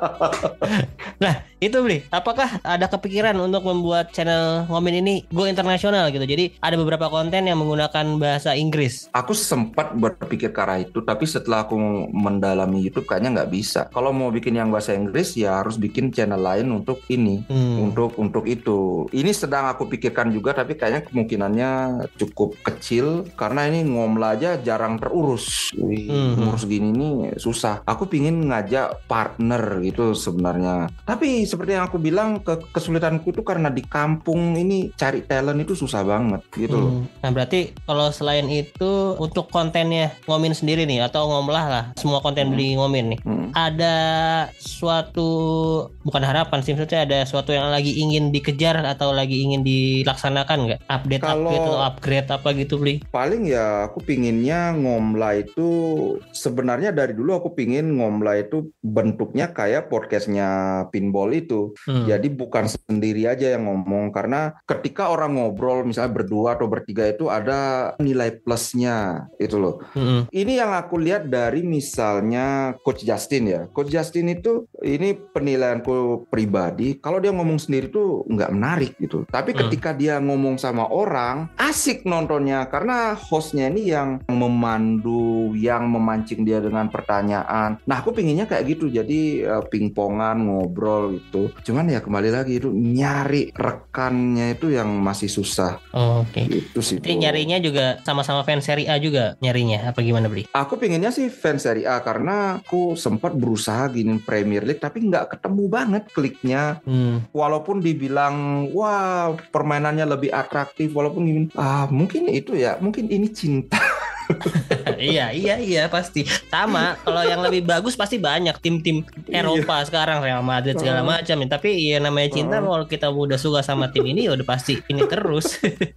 Nah itu beli, apakah ada kepikiran untuk membuat channel Ngomin ini go internasional gitu? Jadi ada beberapa konten yang menggunakan bahasa Inggris. Aku sempat berpikir ke arah itu, tapi setelah aku mendalami YouTube kayaknya nggak bisa. Kalau mau bikin yang bahasa Inggris ya harus bikin channel lain untuk ini, untuk itu. Ini sedang aku pikirkan juga, tapi kayaknya kemungkinannya cukup kecil karena ini Ngomla aja jarang terurus. Ngurus gini nih susah. Aku pingin ngajak partner gitu sebenarnya. Tapi seperti yang aku bilang, kesulitanku itu karena di kampung ini cari talent itu susah banget gitu loh. Nah berarti kalau selain itu untuk kontennya Ngomin sendiri nih atau Ngomlah lah, semua konten beli Ngomin nih, ada suatu, bukan harapan sih, maksudnya ada suatu yang lagi ingin dikejar atau lagi ingin dilaksanakan nggak? Update atau upgrade apa gitu beli? Paling ya aku pinginnya Ngomla itu sebenarnya dari dulu aku pingin Ngomla itu bentuknya kayak podcastnya Pinball itu. Jadi bukan sendiri aja yang ngomong, karena ketika orang ngobrol misalnya berdua atau bertiga itu ada nilai plusnya itu loh. Ini yang aku lihat dari misalnya Coach Justin ya. Coach Justin itu, ini penilaianku pribadi, kalau dia ngomong sendiri tuh nggak menarik gitu. Tapi ketika dia ngomong sama orang, asik nontonnya karena hostnya ini yang memandu, yang memancing dia dengan pertanyaan. Nah aku pinginnya kayak gitu, jadi pingpongan, ngobrol gitu. gitu. Cuman ya kembali lagi itu nyari rekannya itu yang masih susah. Oh, oke. Itu sih. Jadi nyarinya juga sama-sama fans Serie A juga nyarinya apa gimana, Bri? Aku pinginnya sih fans Serie A karena aku sempat berusaha gini Premier League tapi nggak ketemu banget kliknya. Walaupun dibilang wah permainannya lebih atraktif, walaupun gini, mungkin itu ya, mungkin ini cinta. Iya pasti sama. Kalau yang lebih bagus pasti banyak tim-tim Eropa sekarang, Real Madrid segala macam. Tapi ya namanya cinta, kalau kita udah suka sama tim ini ya udah pasti ini terus.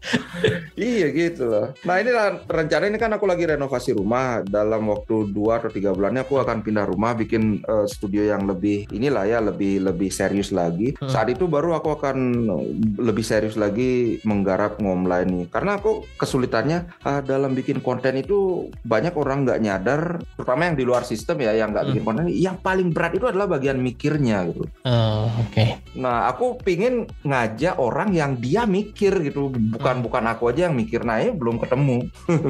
Iya gitu loh. Nah ini rencana ini kan aku lagi renovasi rumah. Dalam waktu 2 atau 3 bulannya aku akan pindah rumah, bikin studio yang lebih inilah ya, lebih serius lagi. Saat itu baru aku akan lebih serius lagi menggarap nge-online nih. Karena aku kesulitannya dalam bikin konten itu banyak orang nggak nyadar, terutama yang di luar sistem ya, yang nggak bikin konten, yang paling berat itu adalah bagian mikirnya gitu. Oke. Nah aku pingin ngajak orang yang dia mikir gitu, bukan aku aja yang mikir. Nah ini belum ketemu.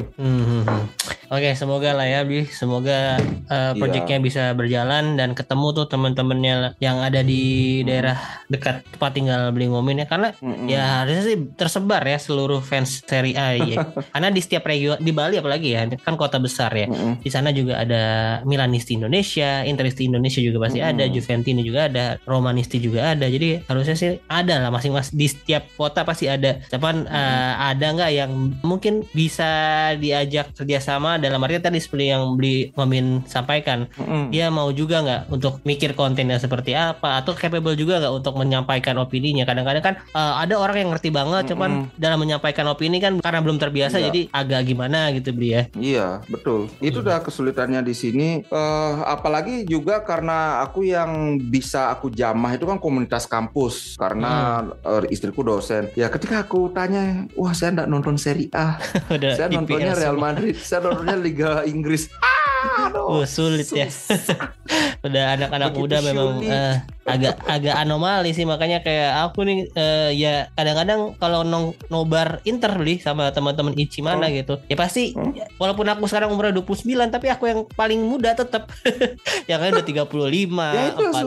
Oke, semoga lah ya, Bi. Semoga proyeknya bisa berjalan dan ketemu tuh teman-temannya yang ada di daerah dekat tempat tinggal Beli Ngomin ya. Karena ya harusnya sih tersebar ya seluruh fans Serie A ya. Karena di setiap region, di Bali apalagi ya, kan kota besar ya. Di sana juga ada Milanisti Indonesia, Interisti Indonesia juga pasti ada, Juventini juga ada, Romanisti juga ada. Jadi harusnya sih ada lah masing-masing di setiap kota pasti ada. Cuman ada nggak yang mungkin bisa diajak kerjasama, dalam artinya tadi seperti yang Beli Ngomin sampaikan, dia mau juga nggak untuk mikir kontennya seperti apa, atau capable juga nggak untuk menyampaikan opininya. Kadang-kadang kan ada orang yang ngerti banget, cuman dalam menyampaikan opini kan karena belum terbiasa, jadi agak gimana gitu, Beli ya. Iya betul, itu udah kesulitannya di sini. Apalagi juga karena aku yang bisa aku jamah itu kan komunitas kampus, karena istriku dosen. Ya ketika aku tanya, wah saya nggak nonton Serie A, saya nontonnya Real Madrid, saya nontonnya Liga Inggris. Aduh, sulit ya. Udah anak-anak muda memang agak anomali sih, makanya kayak aku nih ya kadang-kadang kalau nobar Inter Beli sama teman-teman Ichi mana gitu. Ya pasti walaupun aku sekarang umurnya 29 tapi aku yang paling muda tetap. Ya kan udah 35, ya,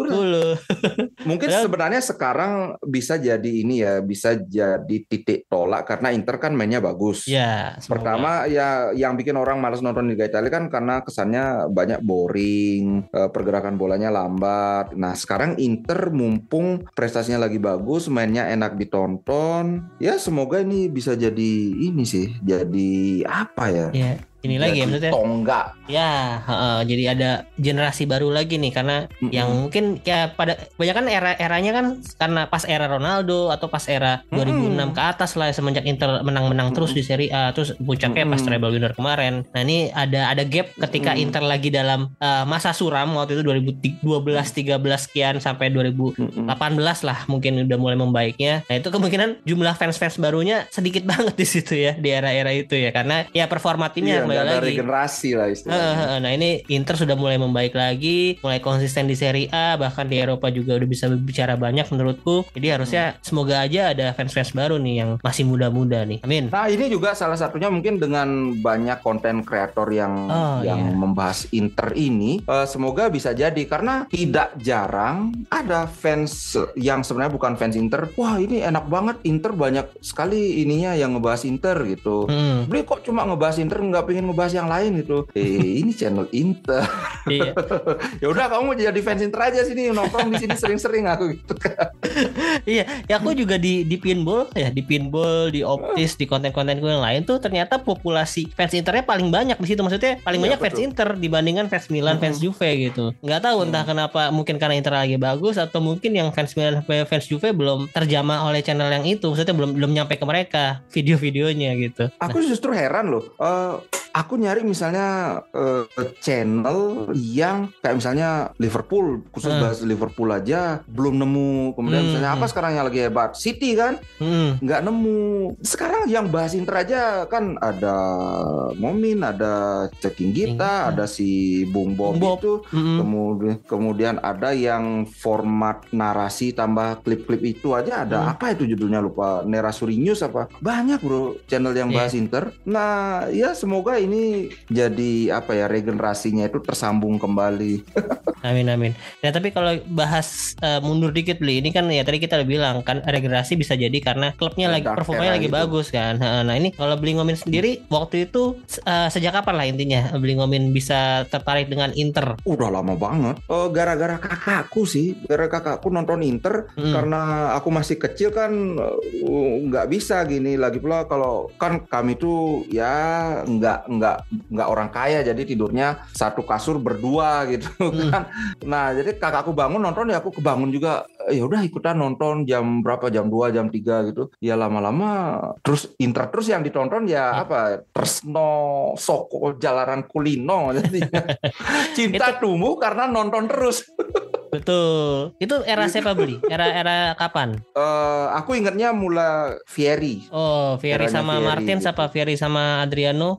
40. Mungkin sebenarnya sekarang bisa jadi ini ya, bisa jadi titik tolak karena Inter kan mainnya bagus. Ya, pertama ya yang bikin orang malas nonton Liga Italia kan karena kesannya banyak boring, pergerakan bolanya lambat. Nah sekarang Inter mumpung prestasinya lagi bagus, mainnya enak ditonton. Ya semoga ini bisa jadi ini sih, jadi apa ya? Yeah. Ini lagi ya maksudnya tonggak ya, jadi ada generasi baru lagi nih, karena yang mungkin ya pada banyak kan eranya kan karena pas era Ronaldo atau pas era 2006 ke atas lah, semenjak Inter menang-menang terus di Serie A, terus puncaknya pas treble winner kemarin. Nah ini ada gap ketika Inter lagi dalam masa suram waktu itu 2012-13 sekian sampai 2018 lah mungkin udah mulai membaiknya. Nah itu kemungkinan jumlah fans barunya sedikit banget di situ ya, di era itu ya, karena ya performa timnya ada regenerasi lah istilahnya. Nah ini Inter sudah mulai membaik lagi, mulai konsisten di Serie A, bahkan di Eropa juga udah bisa bicara banyak menurutku. Jadi harusnya semoga aja ada fans baru nih yang masih muda-muda nih. Amin. Nah ini juga salah satunya mungkin dengan banyak konten kreator yang membahas Inter ini, semoga bisa jadi, karena tidak jarang ada fans yang sebenarnya bukan fans Inter. Wah ini enak banget, Inter banyak sekali ininya yang ngebahas Inter gitu. Beli kok cuma ngebahas Inter, nggak pengen ngebahas yang lain gitu. Ini channel Inter. Iya. Ya udah kamu jadi fans Inter aja sini, nongkrong di sini sering-sering aku gitu kan. Iya, ya aku juga di pinball ya, di pinball, di optis, di konten-konten gue yang lain tuh ternyata populasi fans Internya paling banyak di situ. Maksudnya paling banyak fans Inter dibandingkan fans Milan, fans Juve gitu. Nggak tahu entah kenapa, mungkin karena Inter lagi bagus atau mungkin yang fans Milan, fans Juve belum terjamah oleh channel yang itu. Maksudnya belum nyampe ke mereka video-videonya gitu. Aku justru heran loh. Aku nyari misalnya channel yang kayak misalnya Liverpool, khusus bahas Liverpool aja belum nemu. Kemudian misalnya apa sekarang yang lagi hebat, City kan nggak nemu. Sekarang yang bahas Inter aja kan ada Momin, ada Ceking Gita, ada si Bung Bob itu, kemudian ada yang format narasi tambah klip-klip itu aja ada. Apa itu judulnya lupa, Nera Suri News apa, banyak bro channel yang bahas Inter. Nah ya semoga ini jadi apa ya, regenerasinya itu tersambung kembali. Amin. Ya tapi kalau bahas mundur dikit Bli, ini kan ya tadi kita udah bilang kan regenerasi bisa jadi karena klubnya lagi Dark performanya era lagi gitu. bagus kan. Nah ini kalau Bli Ngomin sendiri waktu itu sejak kapan lah intinya Bli Ngomin bisa tertarik dengan Inter? Udah lama banget. Gara-gara kakakku sih, gara-gara kakakku nonton Inter karena aku masih kecil kan, nggak bisa gini. Lagi pula kalau kan kami tuh ya nggak orang kaya, jadi tidurnya satu kasur berdua gitu kan. Nah jadi kakakku bangun nonton ya aku kebangun juga. Ya udah ikutan nonton jam berapa, jam 2 jam 3 gitu. Ya lama-lama terus Inter terus yang ditonton ya apa, Tresno, Soko, Jalaran Kulino. Jadi cinta tumbuh karena nonton terus. Betul. Itu era siapa Bli? Era kapan? Aku ingatnya mulai Vieri. Oh, Vieri Eranya sama Vieri Martin, gitu. siapa Vieri sama Adriano?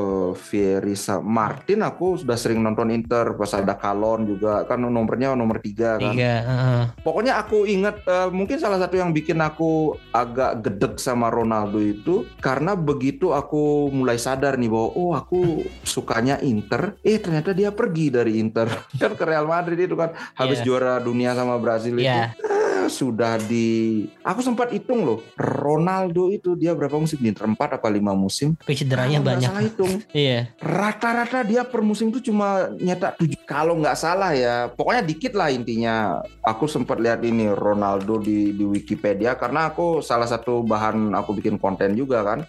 Vieri sama Martin aku sudah sering nonton Inter pas ada Calon juga kan, nomornya nomor 3 kan. 3. Pokoknya aku ingat, mungkin salah satu yang bikin aku agak gedek sama Ronaldo itu karena begitu aku mulai sadar nih bahwa oh aku sukanya Inter, ternyata dia pergi dari Inter kan ke Real Madrid itu kan, habis juara dunia sama Brasil itu. Sudah aku sempat hitung loh, Ronaldo itu dia berapa musim di Inter, 4 apa 5 musim. Tapi cederanya banyak. Salah hitung. Iya. Rata-rata dia per musim itu cuma nyetak 7 kalau nggak salah ya. Pokoknya dikit lah intinya. Aku sempat lihat ini Ronaldo di Wikipedia karena aku salah satu bahan aku bikin konten juga kan.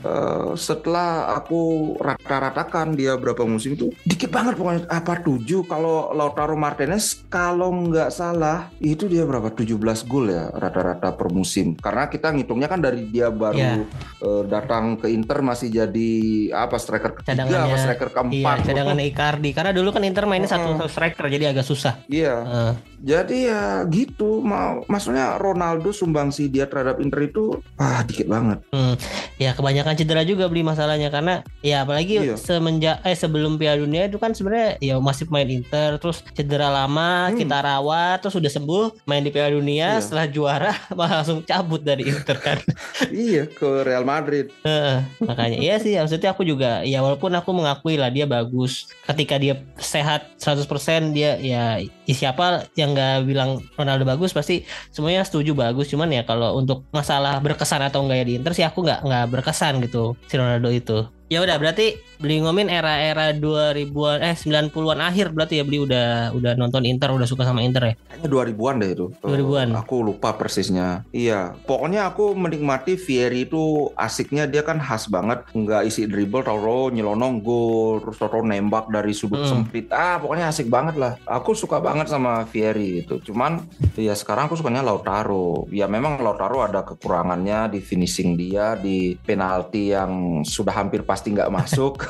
Setelah aku rata-ratakan dia berapa musim itu dikit banget pokoknya, apa 7. Kalau Lautaro Martinez kalau nggak salah itu dia berapa, 17 gol ya rata-rata per musim. Karena kita ngitungnya kan dari dia baru datang ke Inter masih jadi apa, striker ketiga apa striker keempat. Cadangan Icardi. Karena dulu kan Inter mainnya satu striker jadi agak susah. Iya. Jadi ya gitu. Maksudnya Ronaldo sumbangsi dia terhadap Inter itu dikit banget. Ya kebanyakan cedera juga Beli masalahnya, karena ya apalagi semenjak sebelum Piala Dunia itu kan sebenarnya ya masih main Inter, terus cedera lama kita rawat, terus udah sembuh main di Piala Dunia, setelah juara malah langsung cabut dari Inter kan. Iya, ke Real Madrid. Makanya iya sih, maksudnya aku juga ya walaupun aku mengakui lah dia bagus ketika dia sehat 100%, dia ya siapa yang nggak bilang Ronaldo bagus, pasti semuanya setuju bagus. Cuman ya kalau untuk masalah berkesan atau enggak ya di Inter sih aku nggak berkesan gitu si Ronaldo itu. Ya udah berarti Beli Ngomin era-era 2000-an 90-an akhir berarti ya Beli udah nonton Inter, udah suka sama Inter ya. Kayaknya 2000-an deh itu. 2000-an. Aku lupa persisnya. Iya, pokoknya aku menikmati Vieri itu asiknya, dia kan khas banget, nggak isi dribble, taruh nyelonong gol, terus taruh nembak dari sudut sempit. Pokoknya asik banget lah. Aku suka banget sama Vieri itu. Cuman ya sekarang aku sukanya Lautaro. Ya memang Lautaro ada kekurangannya di finishing dia, di penalti yang sudah hampir pasti nggak masuk.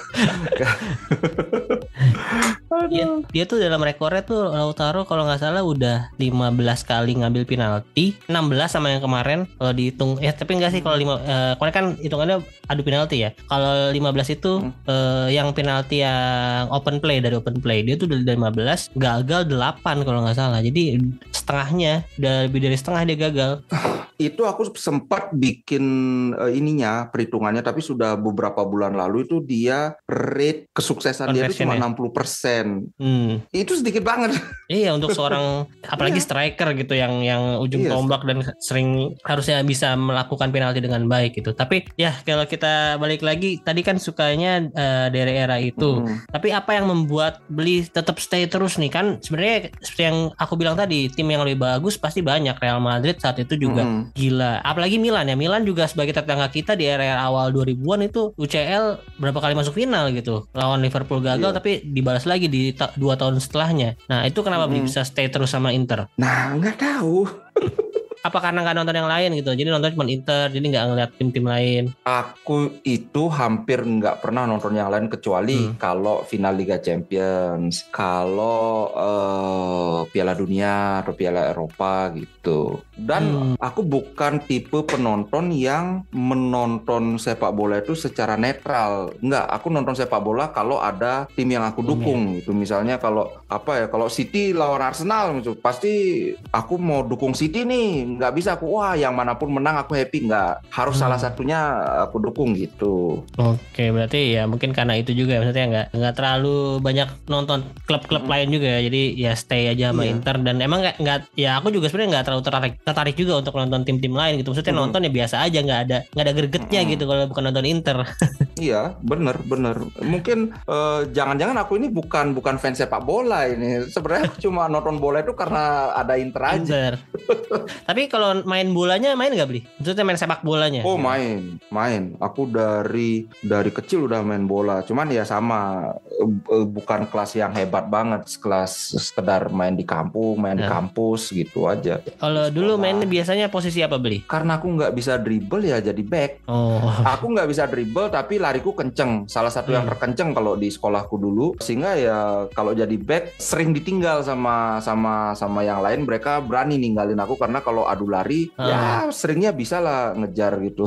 Dia tuh dalam rekornya tuh Lautaro kalau nggak salah udah 15 kali ngambil penalti, 16 sama yang kemarin kalau dihitung tapi enggak sih kalau kemarin kan hitungannya adu penalti ya. Kalau 15 itu yang penalti yang open play, dari open play dia tuh udah 15, gagal 8 kalau nggak salah. Jadi setengahnya, udah lebih dari setengah dia gagal. Itu aku sempat bikin ininya perhitungannya, tapi sudah beberapa bulan lalu itu dia rate kesuksesan dia itu cuma 60%. Itu sedikit banget. Iya, untuk seorang apalagi striker gitu yang ujung tombak dan sering harusnya bisa melakukan penalti dengan baik gitu. Tapi ya kalau kita balik lagi tadi kan sukanya dari era itu. Tapi apa yang membuat Beli tetap stay terus nih? Kan sebenarnya seperti yang aku bilang tadi, tim yang lebih bagus pasti banyak. Real Madrid saat itu juga gila. Apalagi Milan ya. Milan juga sebagai tetangga kita di era awal 2000-an itu UCL berapa kali masuk final gitu. Lawan Liverpool gagal tapi dibalas lagi di 2 tahun setelahnya. Nah, itu kenapa Beli bisa stay terus sama Inter? Nah, nggak tahu. Apa karena nggak nonton yang lain gitu? Jadi nonton cuma Inter, jadi nggak ngeliat tim-tim lain. Aku itu hampir nggak pernah nonton yang lain kecuali kalau final Liga Champions, kalau Piala Dunia atau Piala Eropa gitu. Dan aku bukan tipe penonton yang menonton sepak bola itu secara netral. Nggak, aku nonton sepak bola kalau ada tim yang aku dukung gitu. Misalnya kalau kalau City lawan Arsenal gitu, pasti aku mau dukung City nih. nggak bisa aku wah yang manapun menang aku happy, nggak harus salah satunya aku dukung gitu. Oke, berarti ya mungkin karena itu juga maksudnya nggak terlalu banyak nonton klub-klub lain juga, jadi ya stay aja sama Inter. Dan emang nggak ya aku juga sebenarnya nggak terlalu tertarik juga untuk nonton tim-tim lain gitu. Maksudnya nonton ya biasa aja, nggak ada gregetnya gitu kalau bukan nonton Inter. Iya, bener. Mungkin jangan-jangan aku ini bukan fans sepak bola ini. Sebenarnya aku cuma nonton bola itu karena ada Inter aja. Tapi kalau main bolanya main nggak, Bli? Maksudnya main sepak bolanya? Oh, main. Aku dari kecil udah main bola. Cuman ya sama, bukan kelas yang hebat banget, kelas sekedar main di kampung, main di kampus gitu aja. Kalau dulu mainnya biasanya posisi apa, Bli? Karena aku nggak bisa dribble ya jadi back. Aku nggak bisa dribble tapi lariku kenceng. Salah satu yang terkenceng kalau di sekolahku dulu. Sehingga ya kalau jadi back sering ditinggal sama yang lain. Mereka berani ninggalin aku karena kalau adu lari ya seringnya bisa lah ngejar gitu.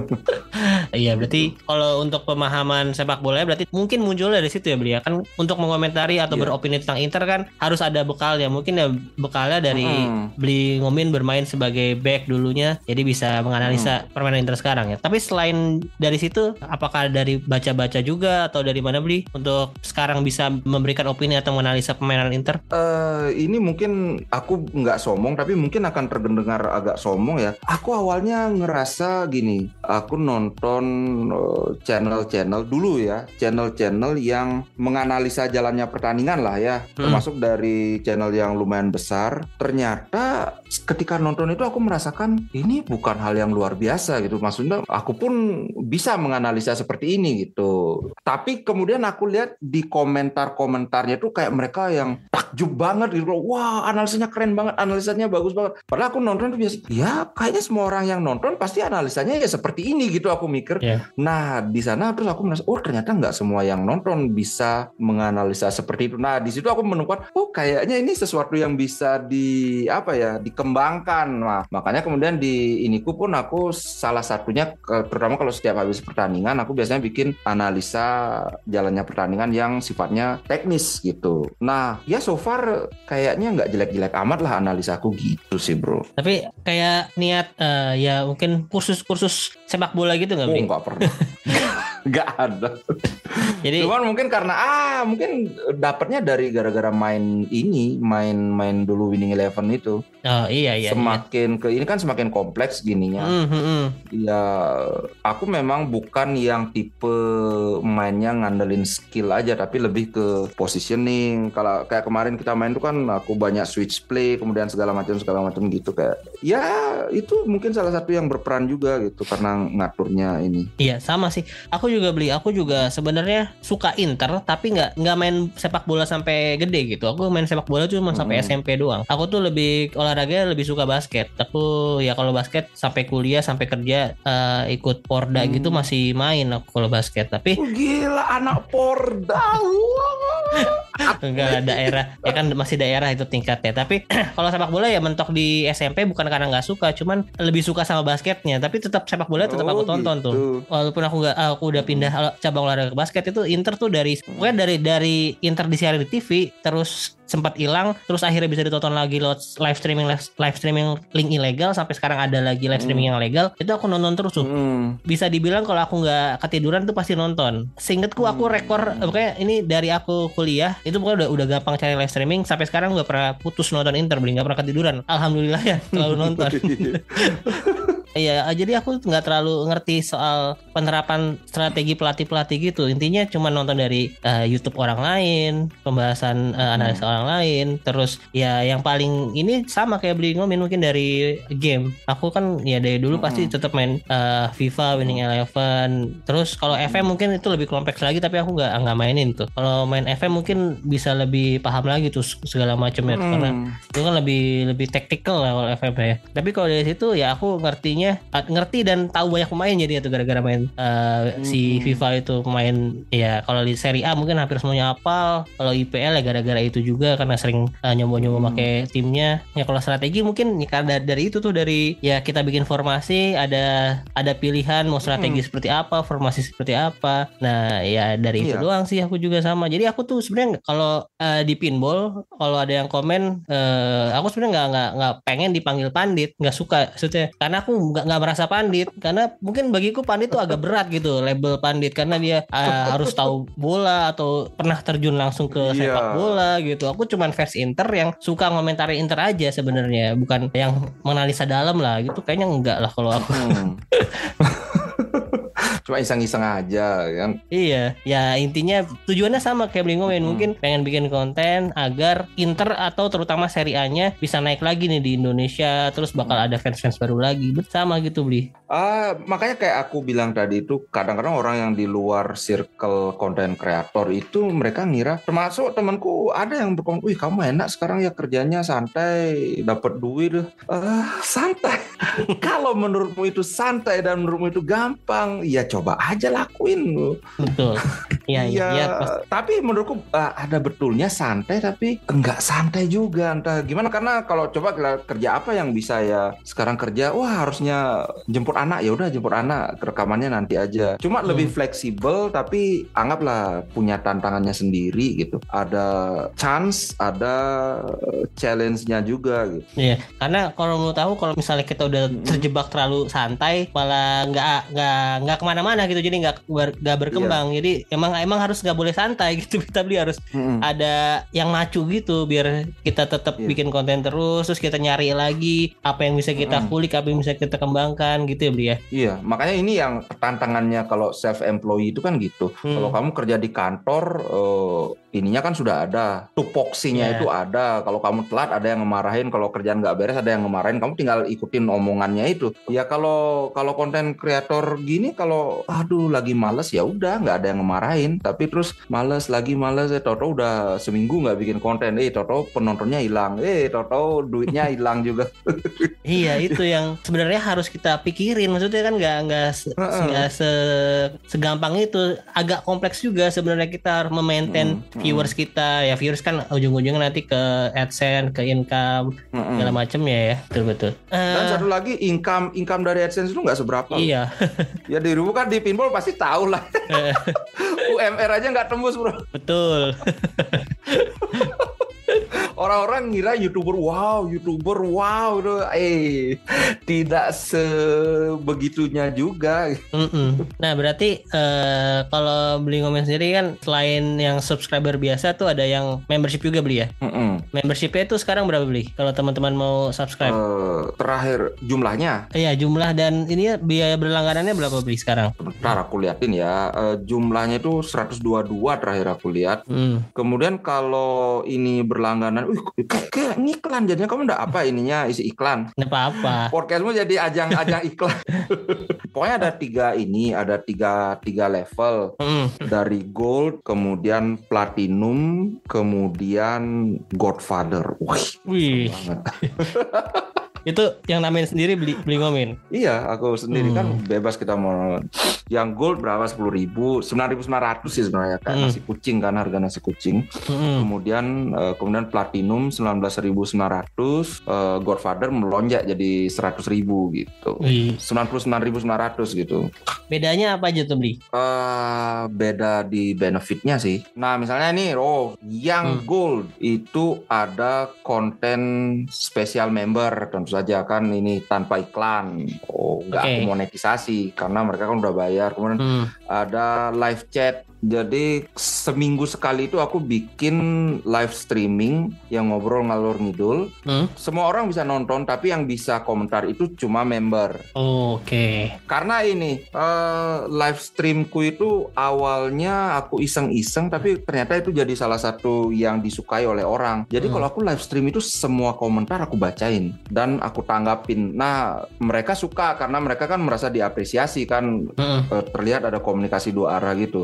Iya, berarti kalau untuk pemahaman sepak bola berarti mungkin muncul dari situ ya, Bli ya. Kan untuk mengomentari atau beropini tentang Inter kan harus ada bekalnya. Mungkin ya bekalnya dari Bli Ngomin bermain sebagai back dulunya, jadi bisa menganalisa permainan Inter sekarang ya. Tapi selain dari situ, apakah dari baca-baca juga atau dari mana, Bli, untuk sekarang bisa memberikan opini atau menganalisa permainan Inter? Ini mungkin aku nggak sombong, tapi mungkin akan terdengar agak sombong ya. Aku awalnya ngerasa gini, aku nonton channel-channel dulu ya, channel-channel yang menganalisa jalannya pertandingan lah ya, termasuk dari channel yang lumayan besar. Ternyata ketika nonton itu aku merasakan ini bukan hal yang luar biasa gitu. Maksudnya aku pun bisa menganalisa seperti ini gitu. Tapi kemudian aku lihat di komentar-komentarnya itu kayak mereka yang takjub banget gitu. Wah, analisanya keren banget, analisanya bagus banget. Padahal aku nonton itu biasa, ya kayaknya semua orang yang nonton pasti analisanya ya seperti ini gitu, aku mikir. Nah, di sana terus aku merasa, oh ternyata nggak semua yang nonton bisa menganalisa seperti itu. Nah, di situ aku menemukan, oh kayaknya ini sesuatu yang bisa dikembangkan. Nah, makanya kemudian di iniku pun aku salah satunya, terutama kalau setiap habis pertandingan, aku biasanya bikin analisa jalannya pertandingan yang sifatnya teknis gitu. Nah, ya so far kayaknya nggak jelek-jelek amat lah analisa aku gitu sih, bro. Tapi kayak niat ya mungkin kursus sepak bola gitu nggak, Bli? Oh, nggak pernah. Nggak ada. Jadi cuman mungkin karena mungkin dapatnya dari gara-gara main dulu Winning Eleven itu. Oh iya. Semakin ke ini kan semakin kompleks gininya. Ya aku memang bukan yang tipe mainnya ngandelin skill aja, tapi lebih ke positioning. Kalau kayak kemarin kita main tuh kan aku banyak switch play, kemudian segala macam gitu, kayak ya itu mungkin salah satu yang berperan juga gitu karena ngaturnya ini. Iya, sama sih. Aku juga sebenarnya suka Inter, tapi nggak main sepak bola sampai gede gitu. Aku main sepak bola cuma sampai SMP doang. Aku tuh lebih olahraga, lebih suka basket. Aku ya kalau basket sampai kuliah, sampai kerja ikut Porda gitu masih main aku kalau basket. Tapi gila anak Porda. Enggak, daerah ya kan, masih daerah itu tingkatnya. Tapi kalau sepak bola ya mentok di SMP, bukan karena nggak suka, cuman lebih suka sama basketnya. Tapi tetap sepak bola tetap aku tonton gitu. Tuh walaupun aku udah pindah cabang olahraga basket. Itu Inter tuh dari Inter disiarin di TV, terus sempat hilang, terus akhirnya bisa ditonton lagi lewat live streaming link ilegal, sampai sekarang ada lagi live streaming yang legal. Itu aku nonton terus tuh. Bisa dibilang kalau aku nggak ketiduran tuh pasti nonton. Seingetku aku rekor, pokoknya ini dari aku kuliah itu pokoknya udah gampang cari live streaming, sampai sekarang nggak pernah putus nonton Inter, nggak pernah ketiduran. Alhamdulillah ya, selalu nonton. Iya, jadi aku nggak terlalu ngerti soal penerapan strategi pelatih gitu. Intinya cuma nonton dari YouTube orang lain, pembahasan analisa orang lain. Terus ya yang paling ini sama kayak Bli Ngomin mungkin dari game. Aku kan ya dari dulu pasti tetap main FIFA, Winning Eleven. Terus kalau FM mungkin itu lebih kompleks lagi, tapi aku nggak mainin tuh. Kalau main FM mungkin bisa lebih paham lagi tuh segala macamnya, karena itu kan lebih tactical lah kalau FM ya. Tapi kalau dari situ ya aku ngertinya jadinya ngerti dan tahu banyak pemain jadi itu gara-gara main si FIFA itu pemain ya kalau di Serie A mungkin hampir semuanya hafal. Kalau IPL ya gara-gara itu juga karena sering nyoba-nyoba pakai timnya. Ya kalau strategi mungkin ya, karena dari itu tuh dari ya kita bikin formasi ada pilihan mau strategi seperti apa, formasi seperti apa. Nah, ya dari itu doang sih aku juga sama. Jadi aku tuh sebenarnya kalau di pinball kalau ada yang komen aku sebenarnya nggak pengen dipanggil pandit, nggak suka maksudnya karena aku nggak merasa pandit karena mungkin bagiku pandit tuh agak berat gitu label pandit karena dia harus tahu bola atau pernah terjun langsung ke sepak bola gitu. Aku cuman fans Inter yang suka ngomentari Inter aja sebenarnya, bukan yang menganalisa dalam lah gitu. Kayaknya enggak lah kalau aku. Cuma iseng-iseng aja kan. Iya, ya intinya tujuannya sama kayak Bling ngomongin, mungkin pengen bikin konten agar Inter atau terutama Serie A-nya bisa naik lagi nih di Indonesia, terus bakal ada fans-fans baru lagi. Sama gitu, Bli. Makanya kayak aku bilang tadi itu kadang-kadang orang yang di luar circle konten kreator itu mereka ngira, termasuk temanku ada yang berkomentar, "Wih, kamu enak sekarang ya kerjanya santai, dapat duit." Santai. Kalau menurutmu itu santai dan menurutmu itu gampang, ya coba aja lakuin. Betul. Iya. Tapi menurutku ada betulnya santai tapi enggak santai juga. Entah gimana karena kalau coba kerja apa yang bisa ya sekarang kerja, wah harusnya jemput anak, ya udah jemput anak, rekamannya nanti aja. Cuma lebih fleksibel tapi anggaplah punya tantangannya sendiri gitu. Ada chance, ada challenge-nya juga gitu. Iya, karena kalau menurut aku kalau misalnya kita udah terjebak terlalu santai malah nggak kemana-mana gitu, jadi nggak berkembang. Jadi emang harus nggak boleh santai gitu. Kita harus ada yang macu gitu biar kita tetap bikin konten terus kita nyari lagi apa yang bisa kita kulik, apa yang bisa kita kembangkan gitu ya Bli ya. Iya, makanya ini yang tantangannya kalau self employee itu kan gitu. Kalau kamu kerja di kantor ininya kan sudah ada, tupoksinya itu ada. Kalau kamu telat ada yang ngemarahin, kalau kerjaan nggak beres ada yang ngemarahin, kamu tinggal ikutin omongannya itu. Ya kalau konten kreator gini, kalau aduh lagi males ya udah nggak ada yang ngemarahin, tapi terus males ya toto udah seminggu nggak bikin konten, toto penontonnya hilang, toto duitnya hilang juga. Iya, itu yang sebenarnya harus kita pikirin. Maksudnya kan nggak segampang itu, agak kompleks juga sebenarnya kita harus memaintain viewers kita. Ya viewers kan ujung-ujungnya nanti ke AdSense, ke income segala macam ya. Betul. Dan satu lagi income dari AdSense itu nggak seberapa. Iya. Ya dirimu kan di pinball pasti tahu lah. UMR aja nggak tembus bro. Betul. Orang-orang ngira YouTuber wow itu tidak sebegitunya juga. Nah berarti kalau Beli Ngomen sendiri kan selain yang subscriber biasa tuh ada yang membership juga Beli ya. Membershipnya itu sekarang berapa Beli kalau teman-teman mau subscribe? Terakhir jumlahnya? Iya jumlah dan ini biaya berlangganannya berapa Beli sekarang? Bentar aku liatin ya. Jumlahnya itu 122 terakhir aku lihat. Kemudian kalau ini berlangganan, kayak ngiklan jadinya. Kamu enggak apa ininya isi iklan? Enggak apa-apa. Podcastmu jadi ajang iklan. Pokoknya ada tiga level. Dari gold, kemudian platinum, kemudian godfather. Wih. Itu yang namain sendiri beli Ngomen? Iya, aku sendiri kan bebas kita mau. Yang gold berapa? 10.000, 9.900 sih sebenarnya, kayak nasi kucing kan, harga nasi kucing. Kemudian platinum 19.900, Godfather melonjak jadi 100.000 gitu. 99.900 gitu. Bedanya apa aja tuh Bli? Beda di benefitnya sih. Nah misalnya nih, yang gold itu ada konten spesial member, tentu saja kan ini tanpa iklan, nggak aku monetisasi karena mereka kan udah bayar. Kemudian ada live chat. Jadi seminggu sekali itu aku bikin live streaming yang ngobrol ngalor ngidul. Semua orang bisa nonton, tapi yang bisa komentar itu cuma member. Karena ini live streamku itu awalnya aku iseng-iseng, tapi ternyata itu jadi salah satu yang disukai oleh orang. Jadi kalau aku live stream itu semua komentar aku bacain dan aku tanggapin. Nah mereka suka karena mereka kan merasa diapresiasi kan, terlihat ada komunikasi dua arah gitu. Nah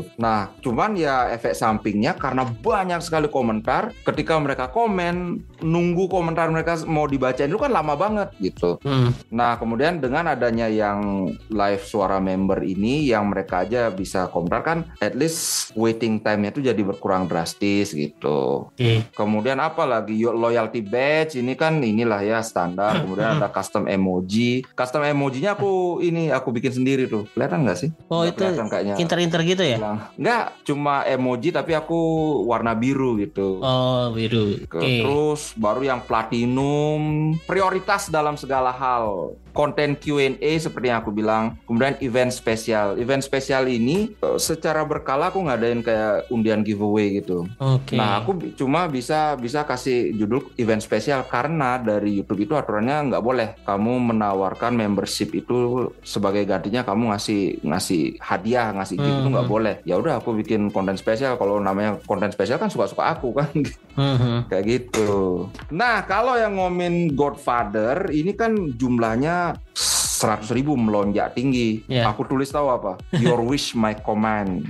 cuman ya efek sampingnya karena banyak sekali komentar. Ketika mereka komen, nunggu komentar mereka mau dibacain itu kan lama banget gitu. Nah, kemudian dengan adanya yang live suara member ini, yang mereka aja bisa komentar kan, at least waiting time-nya itu jadi berkurang drastis gitu. Kemudian apa lagi, loyalty badge ini kan inilah ya standar. Kemudian ada custom emoji. Custom emojinya aku bikin sendiri tuh. Kelihatan nggak sih? Oh, itu inter-inter gitu ya? Nggak, cuma emoji tapi aku warna biru gitu. Oh, biru. Terus baru yang platinum, prioritas dalam segala hal. Konten Q&A seperti yang aku bilang. Kemudian event spesial. Event spesial ini secara berkala aku ngadain kayak undian giveaway gitu. Nah, aku cuma bisa kasih judul event spesial karena dari YouTube itu aturannya nggak boleh kamu menawarkan membership itu sebagai gantinya kamu ngasih hadiah, ngasih gift itu nggak boleh. Ya udah aku bikin konten spesial. Kalau namanya konten spesial kan suka-suka aku kan. Kayak gitu. Nah, kalau yang ngomongin Godfather ini kan jumlahnya 100.000 melonjak tinggi. Aku tulis tahu apa? Your wish my command.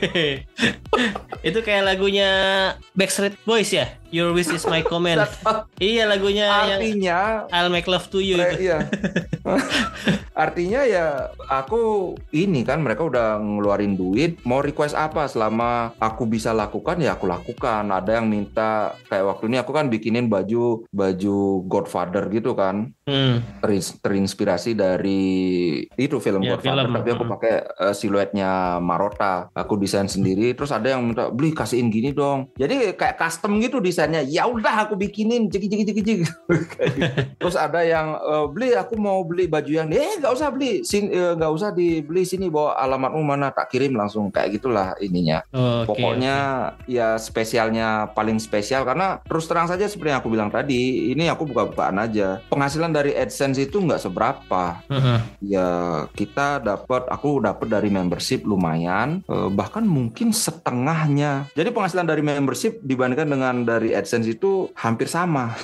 Itu kayak lagunya Backstreet Boys ya? Your wish is my command. Iya, lagunya artinya yang I'll make love to you itu. Iya. Artinya ya aku ini kan mereka udah ngeluarin duit, mau request apa selama aku bisa lakukan ya aku lakukan. Ada yang minta kayak waktu ini aku kan bikinin baju Godfather gitu kan. Terinspirasi dari itu film Godfather, tapi aku pakai siluetnya Marotta. Aku desain sendiri. Terus ada yang minta beli kasihin gini dong. Jadi kayak custom gitu desainnya. Ya udah aku bikinin jik. Terus ada yang aku mau beli baju yang nggak usah beli nggak usah dibeli, sini bawa alamatmu mana tak kirim langsung, kayak gitulah ininya. Pokoknya ya spesialnya paling spesial karena terus terang saja seperti yang aku bilang tadi, ini aku buka-bukaan aja. Penghasilan dari AdSense itu nggak seberapa. Ya aku dapat dari membership lumayan, bahkan mungkin setengahnya. Jadi penghasilan dari membership dibandingkan dengan dari AdSense itu hampir sama.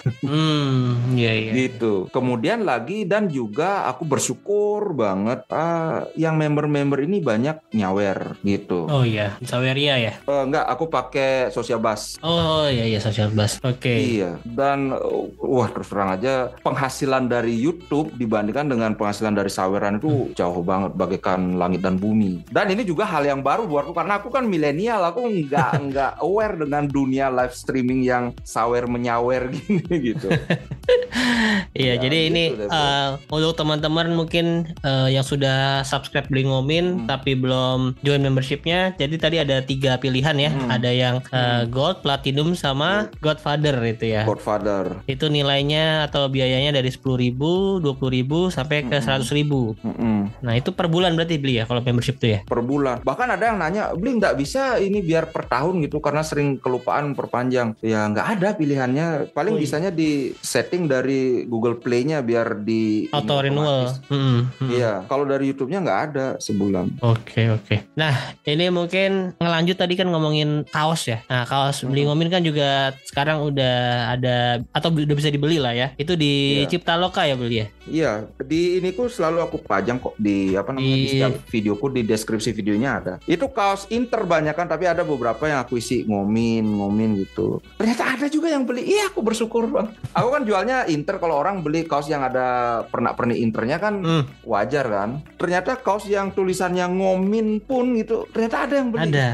Gitu. Kemudian lagi dan juga aku bersyukur banget yang member-member ini banyak nyawer gitu. Oh iya, Saweria ya? Enggak, aku pakai Social Buzz. Oh iya Social Buzz. Iya. Dan terus terang aja penghasilan dari YouTube dibandingkan dengan penghasilan dari saweran itu jauh banget, bagaikan langit dan bumi. Dan ini juga hal yang baru buatku karena aku kan milenial, aku nggak aware dengan dunia live streaming yang sawer menyawer gini gitu. Iya, jadi gitu ini untuk teman-teman mungkin yang sudah subscribe Beli Ngomin tapi belum join membershipnya. Jadi tadi ada 3 pilihan ya. Ada yang Gold, Platinum sama Godfather itu ya. Godfather. Itu nilainya atau biayanya dari 10.000, 20.000 sampai ke 100.000. Nah itu per bulan berarti beli ya kalau membership tuh ya? Per bulan. Bahkan ada yang nanya, beli nggak bisa ini biar per tahun gitu karena sering kelupaan perpanjang. Ya nggak ada pilihannya. Paling bisanya di setting dari Google Play-nya biar di auto renewal. Iya, kalau dari YouTube-nya nggak ada sebulan. Oke. Nah, ini mungkin ngelanjut tadi kan ngomongin kaos ya. Nah, kaos Beli Ngomin kan juga sekarang udah ada atau udah bisa dibeli lah ya. Itu di Ciptaloka ya beli ya? Iya, di iniku selalu aku pajang kok di di setiap videoku, di deskripsi videonya ada. Itu kaos Inter banyak kan, tapi ada beberapa yang aku isi ngomin gitu. Ternyata ada juga yang beli. Iya, aku bersyukur bang. Aku kan jualnya Inter, kalau orang beli kaos yang ada pernak-pernik Internya kan wajar kan. Ternyata kaos yang tulisannya ngomin pun gitu, ternyata ada yang beli. Ada.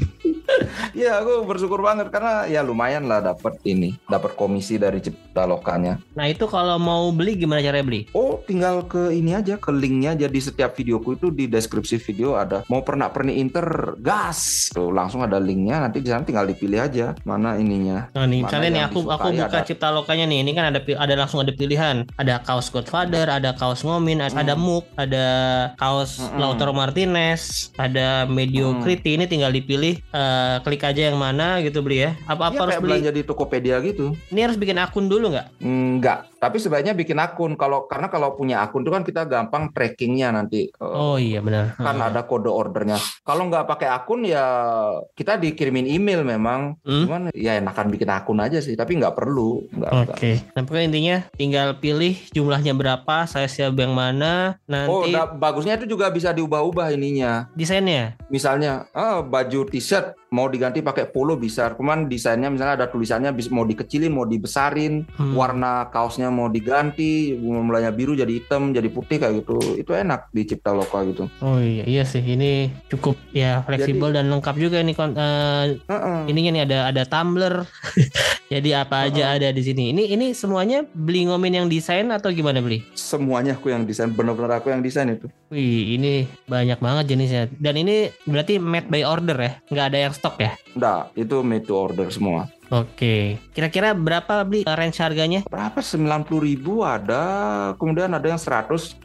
Ya aku bersyukur banget karena ya lumayan lah dapat komisi dari Ciptalokanya. Nah itu kalau mau beli gimana caranya beli? Oh tinggal ke ini aja, ke linknya. Jadi setiap videoku itu di deskripsi video ada mau pernak-pernik Inter gas tuh, langsung ada linknya, nanti di sana tinggal dipilih aja mana ininya. Nah nih misalnya nih aku buka Ciptalokanya nih, ini kan ada langsung ada pilihan, ada kaos Godfather, ada kaos Ngomin, ada Muk, ada kaos Lautaro Martinez, ada Mediocrity. Ini tinggal dipilih, klik aja yang mana gitu beli ya. Apa Iya, harus kayak beli? belanja di Tokopedia gitu. Ini harus bikin akun dulu nggak? Enggak, tapi sebaiknya bikin akun karena kalau punya akun itu kan kita gampang trackingnya nanti. Oh iya benar. Kan ada kode ordernya. Kalau nggak pakai akun ya kita dikirimin email memang. Cuman ya enakan bikin akun aja sih, tapi nggak perlu. Oke. Nah, pokoknya intinya tinggal pilih jumlahnya berapa, size yang mana, nanti Bagusnya itu juga bisa diubah-ubah ininya. desainnya. Misalnya baju t-shirt mau diganti pakai polo bisa, cuman desainnya misalnya ada tulisannya mau dikecilin, mau dibesarin, warna kaosnya mau diganti, mulanya biru jadi hitam, jadi putih kayak gitu. Itu enak di Cipta Loka gitu. Oh iya sih, ini cukup ya fleksibel dan lengkap juga nih ininya nih ada tumbler. Jadi apa aja ada di sini. Ini semuanya Beli Ngomin yang desain atau gimana Beli? Semuanya aku yang desain, benar-benar aku yang desain itu. Wih, ini banyak banget jenisnya. Dan ini berarti made by order ya? Nggak ada yang stok ya? Enggak, itu made to order semua. Oke. Kira-kira berapa Beli range harganya? Berapa? 90.000 ada, kemudian ada yang 100,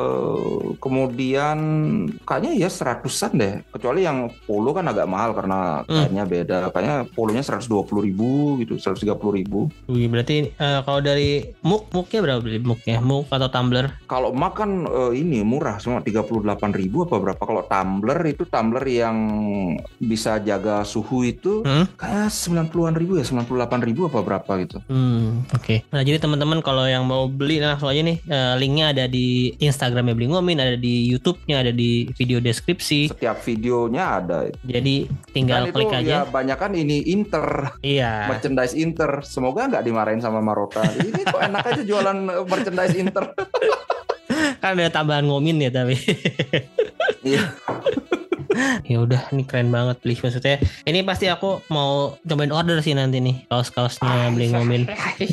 kemudian kayaknya ya 100-an deh. Kecuali yang polo kan agak mahal karena kainnya beda. Kayaknya polonya 120.000 gitu, 130.000. Wih, berarti kalau dari muknya berapa Beli? Muknya, muk atau tumbler? Kalau mug kan ini murah, cuma 38.000 apa berapa. Kalau tumbler itu tumbler yang bisa jaga suhu itu kayak 90-an ribu ya, 98.000 apa berapa gitu. Oke. Nah, jadi teman-teman kalau yang mau beli langsung aja nih, linknya ada di Instagramnya Beli Ngomin, ada di YouTube-nya, ada di video deskripsi. Setiap videonya ada. Jadi tinggal klik aja. Ya banyak kan ini Inter. Iya. Merchandise Inter. Semoga nggak dimarahin sama Marota. Ini kok enak aja jualan merchandise Inter. Kan ada tambahan Ngomin ya tapi. Iya. Ya udah, ini keren banget Beli. Maksudnya ini pasti aku mau cobain order sih nanti nih kaos-kaosnya Beli Ngomin.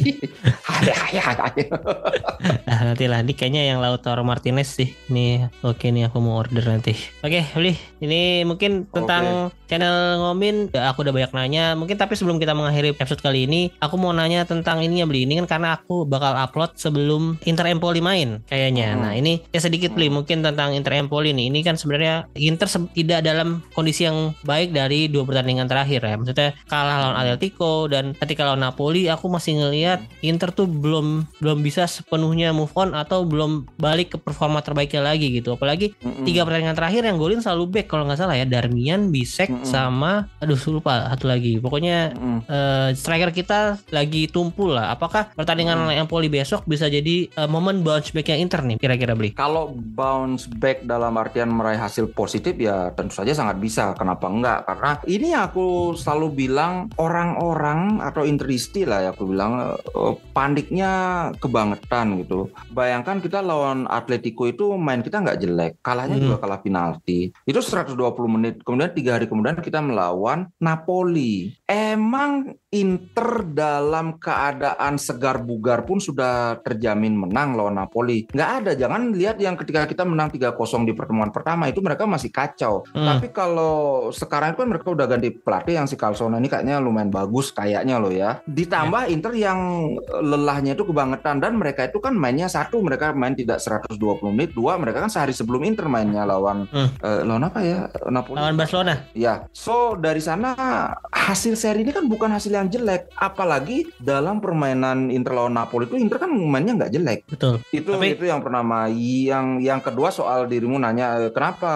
Nah nanti lah, ini kayaknya yang Lautaro Martinez sih. Nih oke nih aku mau order nanti. Oke Beli, ini mungkin tentang channel Ngomin aku udah banyak nanya. Mungkin tapi sebelum kita mengakhiri episode kali ini, aku mau nanya tentang ininya Beli. Ini kan karena aku bakal upload sebelum Inter Empoli main kayaknya. Nah ini ya sedikit Beli mungkin tentang Inter Empoli nih. Ini kan sebenarnya Inter tidak dalam kondisi yang baik dari 2 pertandingan terakhir ya. Maksudnya kalah lawan Atletico dan ketika lawan Napoli aku masih ngelihat Inter tuh belum bisa sepenuhnya move on atau belum balik ke performa terbaiknya lagi gitu. Apalagi 3 pertandingan terakhir yang golin selalu back kalau nggak salah ya, Darmian, Bisek sama lupa satu lagi. Pokoknya striker kita lagi tumpul lah. Apakah pertandingan Empoli besok bisa jadi momen bounce back-nya Inter nih kira-kira Beli? Kalau bounce back dalam artian meraih hasil positif ya tentu saja sangat bisa. Kenapa enggak? Karena ini aku selalu bilang orang-orang atau interisti lah ya, aku bilang paniknya kebangetan gitu. Bayangkan kita lawan Atletico itu main kita nggak jelek, kalahnya juga kalah penalti. Itu 120 menit. Kemudian 3 hari kemudian kita melawan Napoli. Emang Inter dalam keadaan segar bugar pun sudah terjamin menang lawan Napoli. Nggak ada, jangan lihat yang ketika kita menang 3-0 di pertemuan pertama itu mereka masih kacau. Tapi kalau sekarang kan mereka udah ganti pelatih yang si Calzona ini kayaknya lumayan bagus kayaknya loh ya. Ditambah Inter yang lelahnya itu kebangetan dan mereka itu kan mainnya satu, mereka main tidak 120 menit, dua mereka kan sehari sebelum Inter mainnya lawan apa ya? Napoli. Lawan Barcelona. Ya. So dari sana hasil seri ini kan bukan hasil yang jelek, apalagi dalam permainan Inter lawan Napoli itu Inter kan mainnya nggak jelek. Betul. Itu yang pertama. Yang kedua soal dirimu nanya kenapa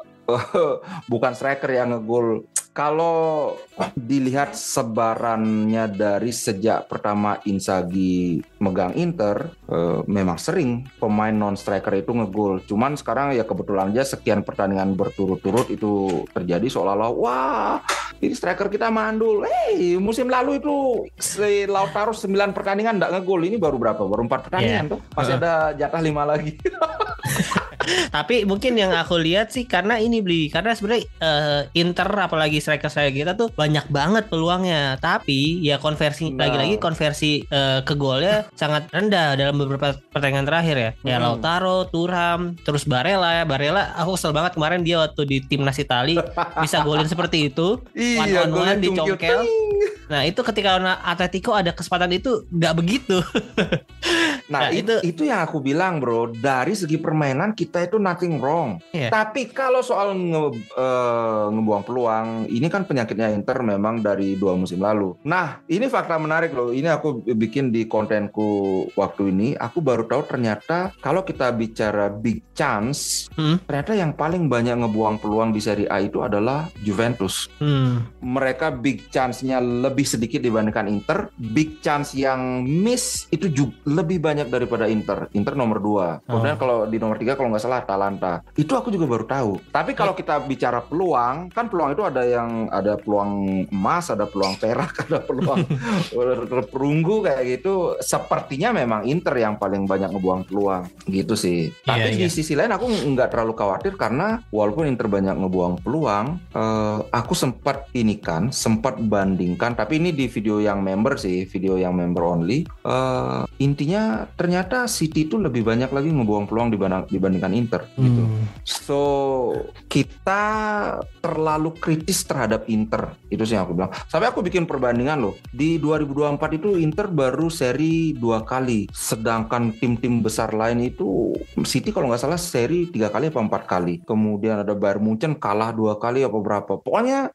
bukan striker yang ngegol. Kalau dilihat sebarannya dari sejak pertama Inzaghi megang Inter, memang sering pemain non-striker itu ngegol. Cuman sekarang ya kebetulan aja sekian pertandingan berturut-turut itu terjadi seolah-olah wah ini striker kita mandul. Musim lalu itu si Lautaro 9 pertandingan nggak ngegol. Ini baru berapa? Baru 4 pertandingan tuh. Masih ada jatah 5 lagi. Tapi mungkin yang aku lihat sih karena ini Beli, karena sebenarnya Inter apalagi striker saya kita tuh banyak banget peluangnya, tapi ya lagi-lagi konversi ke golnya sangat rendah dalam beberapa pertandingan terakhir ya. Ya Lautaro, Thuram, terus Barella aku kesel banget kemarin dia waktu di timnas Itali bisa golin seperti itu. Iya, one dicongkel. Nah itu ketika Atletico ada kesempatan itu nggak begitu. Nah, itu yang aku bilang bro, dari segi permainan kita itu nothing wrong. Tapi kalau soal ngebuang peluang, ini kan penyakitnya Inter memang dari 2 musim lalu. Nah, ini fakta menarik loh. Ini aku bikin di kontenku waktu ini. Aku baru tahu ternyata kalau kita bicara big chance, ternyata yang paling banyak ngebuang peluang di Serie A itu adalah Juventus. Mereka big chance-nya lebih sedikit dibandingkan Inter. Big chance yang miss itu juga lebih banyak daripada Inter. Inter nomor 2. Kemudian kalau di nomor 3 kalau nggak salah Atalanta. Itu aku juga baru tahu. Tapi kalau kita bicara peluang, kan peluang itu ada peluang emas, ada peluang perak, ada peluang perunggu kayak gitu. Sepertinya memang Inter yang paling banyak ngebuang peluang gitu sih. Tapi di sisi lain aku nggak terlalu khawatir karena walaupun Inter banyak ngebuang peluang, aku sempat bandingkan. Tapi ini di video yang member sih, video yang member only. Intinya ternyata City itu lebih banyak lagi ngebuang peluang dibandingkan Inter gitu. So kita terlalu kritis terhadap Inter, itu sih yang aku bilang. Sampai aku bikin perbandingan loh. Di 2024 itu Inter baru seri 2 kali, sedangkan tim-tim besar lain itu City kalau nggak salah seri 3 kali apa 4 kali. Kemudian ada Bayern Munchen kalah 2 kali apa berapa. Pokoknya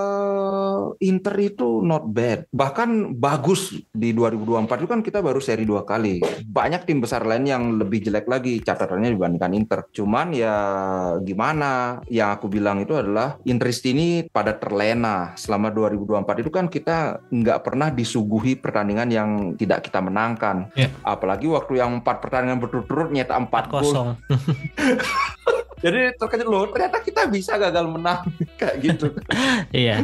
Inter itu not bad. Bahkan bagus di 2024 itu kan kita baru seri 2 kali. Banyak tim besar lain yang lebih jelek lagi catatannya dibandingkan Inter. Cuman ya gimana, yang aku bilang itu adalah Interisti ini pada terlena. Selama 2024 itu kan kita nggak pernah disuguhi pertandingan yang tidak kita menangkan. Apalagi waktu yang 4 pertandingan berturut-turut nyetak 4 gol. Jadi terkejut loh, ternyata kita bisa gagal menang kayak gitu. Iya.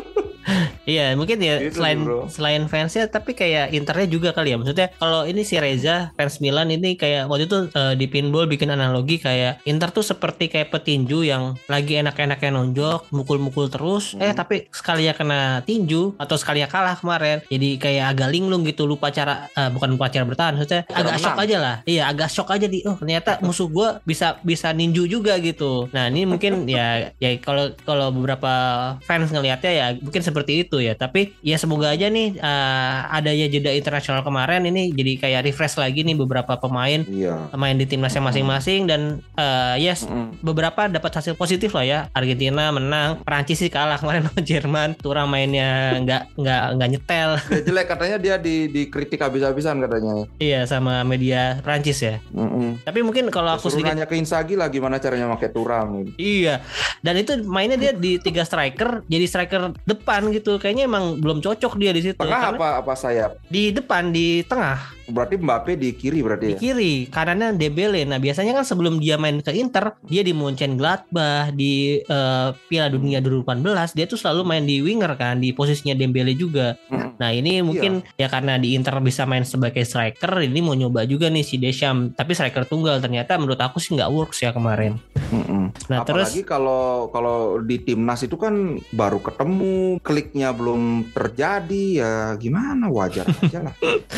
Iya, mungkin ya gitu, selain fansnya, tapi kayak Internya juga kali ya. Maksudnya kalau ini si Reza fans Milan ini kayak waktu itu di Pinball bikin analogi kayak Inter tuh seperti kayak petinju yang lagi enak-enaknya nonjok, mukul-mukul terus, tapi sekali ya kena tinju atau sekali ya kalah kemarin, jadi kayak agak linglung gitu, bukan lupa cara bertahan. Maksudnya agak shock aja lah. Iya, agak shock aja ternyata musuh gue bisa ninju juga gitu. Nah ini mungkin ya kalau beberapa fans ngelihatnya ya mungkin seperti itu ya, tapi ya semoga aja nih adanya jeda internasional kemarin ini jadi kayak refresh lagi nih beberapa pemain di timnasnya masing-masing dan beberapa dapat hasil positif lah ya. Argentina menang, Perancis sih kalah kemarin sama Jerman, Thuram mainnya nggak nyetel. Ya, jelek katanya, dia dikritik habis-habisan katanya. Iya, sama media Perancis ya. Tapi mungkin kalau aku sedikit nanya ke Inzaghi lah gimana caranya pakai Thuram gitu. Iya, dan itu mainnya dia di 3 striker, jadi striker depan gitu. Kayaknya emang belum cocok dia di situ. Tengah apa sayap? Di depan, di tengah. Berarti Mbappe di kiri berarti di kiri, kanannya Dembele. Nah biasanya kan sebelum dia main ke Inter, dia di Mönchengladbach, di Piala Dunia 2018, dia tuh selalu main di winger kan, di posisinya Dembele juga. Nah ini mungkin ya karena di Inter bisa main sebagai striker, ini mau nyoba juga nih si Deschamps. Tapi striker tunggal ternyata menurut aku sih nggak works ya kemarin. Nah apalagi kalau di timnas itu kan baru ketemu, kliknya belum terjadi, ya gimana, wajar aja lah.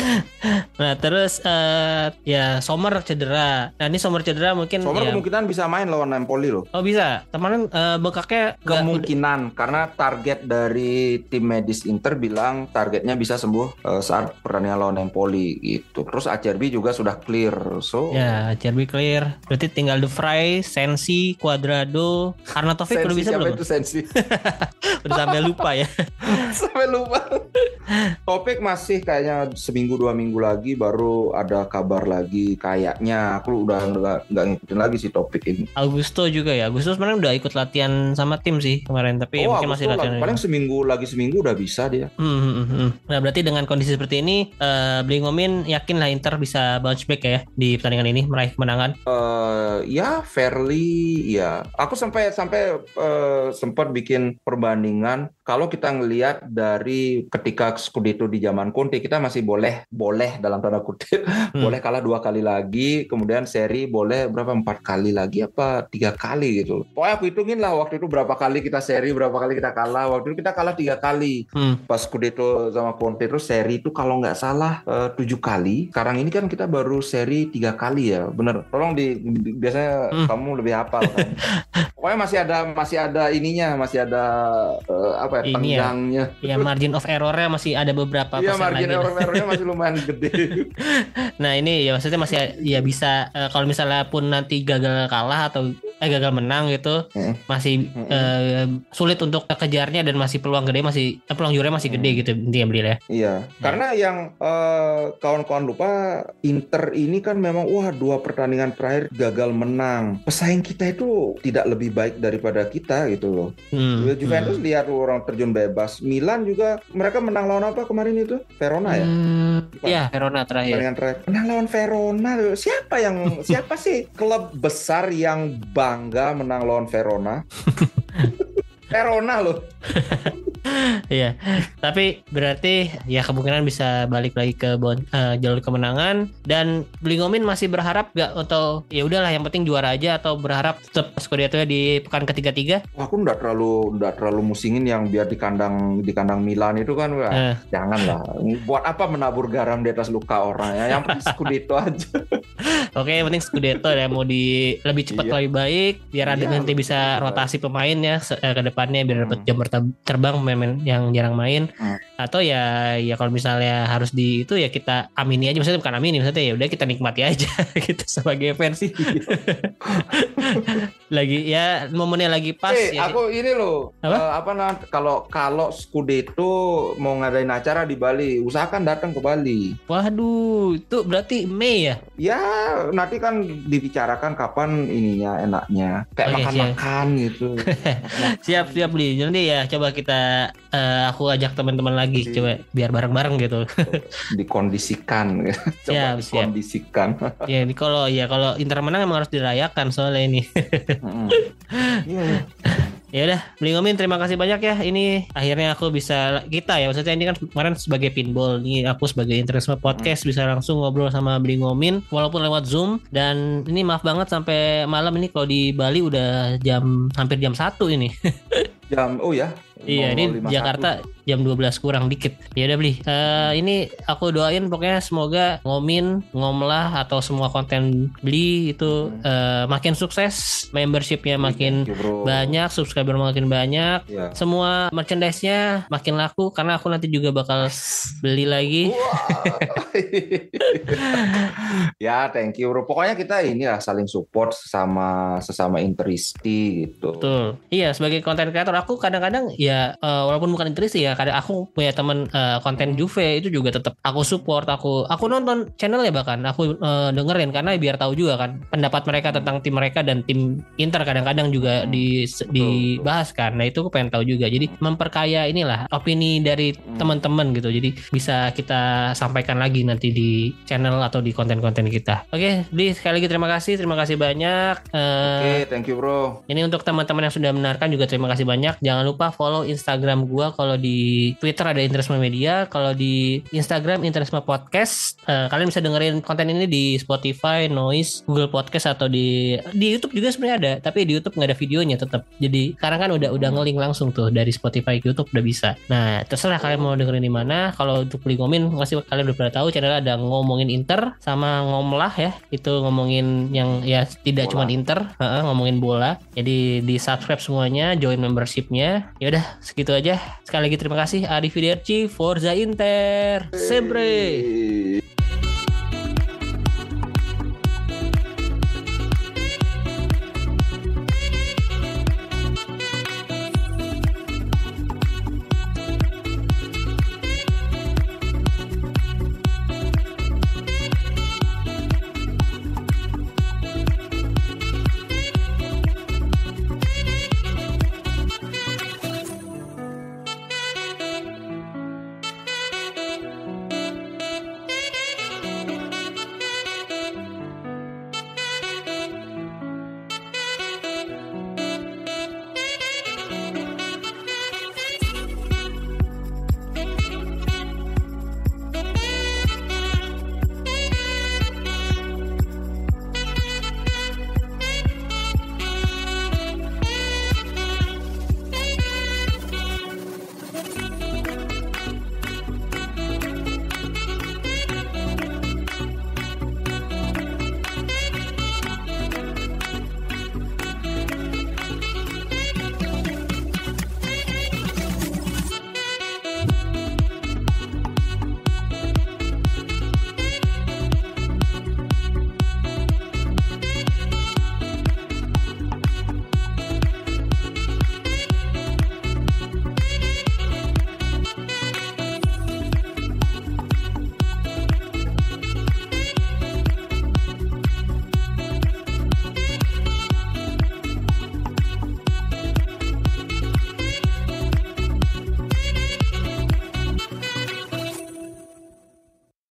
Nah terus ya Sommer cedera. Nah ini Sommer cedera mungkin kemungkinan bisa main lawan Napoli loh. Oh bisa. Kemarin bengkaknya kemungkinan karena target dari tim medis Inter bilang targetnya bisa sembuh saat pertandingan lawan Napoli gitu. Terus Acerbi juga sudah clear. Ya Acerbi clear. Berarti tinggal De Vrij, Sensi, Cuadrado, Arnautovic udah bisa belum? Siapa itu Sensi? Udah sampai lupa ya. Sampai lupa. Topik masih kayaknya seminggu 2 minggu lagi baru ada kabar lagi kayaknya. Aku udah nggak ngikutin lagi sih topik ini. Augusto juga ya. Augusto sebenarnya udah ikut latihan sama tim sih kemarin, tapi mungkin masih latihan. Paling seminggu udah bisa dia. Nah berarti dengan kondisi seperti ini, Bli Ngomin yakin lah Inter bisa bounce back ya di pertandingan ini meraih kemenangan. Ya fairly ya. Aku sampai sempat bikin perbandingan. Kalau kita ngelihat dari ketika Scudetto di zaman Conte, kita masih boleh dalam tanda kutip boleh kalah 2 kali lagi, kemudian seri boleh 4 kali lagi apa 3 kali gitu. Pokoknya aku hitungin lah waktu itu berapa kali kita seri, berapa kali kita kalah. Waktu itu kita kalah 3 kali pas Scudetto sama Conte. Terus seri itu kalau nggak salah 7 kali. Sekarang ini kan kita baru seri 3 kali ya, bener. Tolong biasanya kamu lebih hafal kan. Pokoknya masih ada ininya, masih ada panjangnya. Ya margin of errornya masih masih ada beberapa Iya, persen margin lagi. error-nya masih lumayan gede. Nah ini ya maksudnya masih ya bisa kalau misalnya pun nanti gagal kalah atau gagal menang gitu masih sulit untuk kejarnya dan masih peluang jurnya masih gede gitu intinya Bli ya. Iya, karena yang kawan-kawan lupa Inter ini kan memang dua pertandingan terakhir gagal menang. Pesaing kita itu tidak lebih baik daripada kita gitu loh. Juventus lihat orang terjun bebas. Milan juga mereka menang lawan apa kemarin itu? Verona ya? Iya, Verona terakhir. Pertandingan terakhir. Menang lawan Verona. Siapa sih klub besar yang bangga menang lawan Verona? Verona loh. Iya, tapi berarti ya kemungkinan bisa balik lagi ke jalur kemenangan. Dan Blingomin masih berharap gak atau ya udahlah yang penting juara aja, atau berharap tetap Scudetto di pekan ketiga? Aku nggak terlalu musingin yang biar di kandang Milan itu kan, janganlah. Buat apa menabur garam di atas luka orang ya? Yang penting Scudetto aja. Oke, yang penting Scudetto ya, mau lebih cepat lebih baik biar ada nanti bisa rotasi pemainnya ke depannya biar dapat jam terbang pemain yang jarang main. Atau ya kalau misalnya harus itu ya kita amini aja, maksudnya bukan amini, maksudnya ya udah kita nikmati aja gitu sebagai fans sih. Lagi ya momennya lagi pas ya. Aku ini loh kalau Scudetto mau ngadain acara di Bali, usahakan datang ke Bali. Waduh, itu berarti Mei ya? Ya nanti kan dibicarakan kapan ininya enaknya, kayak makan-makan gitu. Siap Bli. Nanti ya coba kita aku ajak teman-teman lagi coba biar bareng-bareng gitu. Dikondisikan. Coba dikondisikan. Ya, kalau Inter menang emang harus dirayakan soalnya ini. Ya udah, Blingomin terima kasih banyak ya. Ini akhirnya aku bisa maksudnya ini kan kemarin sebagai pinball, ini aku sebagai Interisme Podcast bisa langsung ngobrol sama Blingomin walaupun lewat Zoom. Dan ini maaf banget sampai malam ini, kalau di Bali udah hampir jam 1 ini. Iya, ini Jakarta jam 12 kurang dikit. Ya udah Bli. Ini aku doain pokoknya semoga Ngomlah atau semua konten Bli itu makin sukses, membershipnya makin banyak, subscriber makin banyak, semua merchandise-nya makin laku karena aku nanti juga bakal beli lagi. Ya, thank you bro. Pokoknya kita saling support sesama Interisti gitu. Betul. Iya, sebagai konten kreator aku kadang-kadang ya walaupun bukan Interisti ya, kadang aku punya teman konten Juve itu juga tetap aku support, aku nonton channelnya, bahkan aku dengerin karena biar tahu juga kan pendapat mereka tentang tim mereka dan tim Inter kadang-kadang juga dibahas kan. Nah itu aku pengen tahu juga, jadi memperkaya inilah opini dari teman-teman gitu, jadi bisa kita sampaikan lagi nanti di channel atau di konten-konten kita. Oke, Bli, sekali lagi terima kasih banyak. Oke, thank you bro. Ini untuk teman-teman yang sudah mendengarkan juga terima kasih banyak. Jangan lupa follow Instagram gua, kalau di Twitter ada Interisme Media, kalau di Instagram Interisme Podcast. Kalian bisa dengerin konten ini di Spotify, Noise, Google Podcast, atau di YouTube juga sebenarnya ada, tapi di YouTube nggak ada videonya tetap. Jadi sekarang kan udah nge-link langsung tuh dari Spotify ke YouTube udah bisa. Nah terserah kalian mau dengerin di mana. Kalau untuk Blingomin masih kalian udah pada tahu channel ada ngomongin Inter sama Ngomlah ya, itu ngomongin yang ya tidak cuma Inter, ngomongin bola. Jadi di subscribe semuanya, join membershipnya. Ya udah segitu aja. Sekali lagi terima kasih. Arrivederci, Forza Inter, sempre.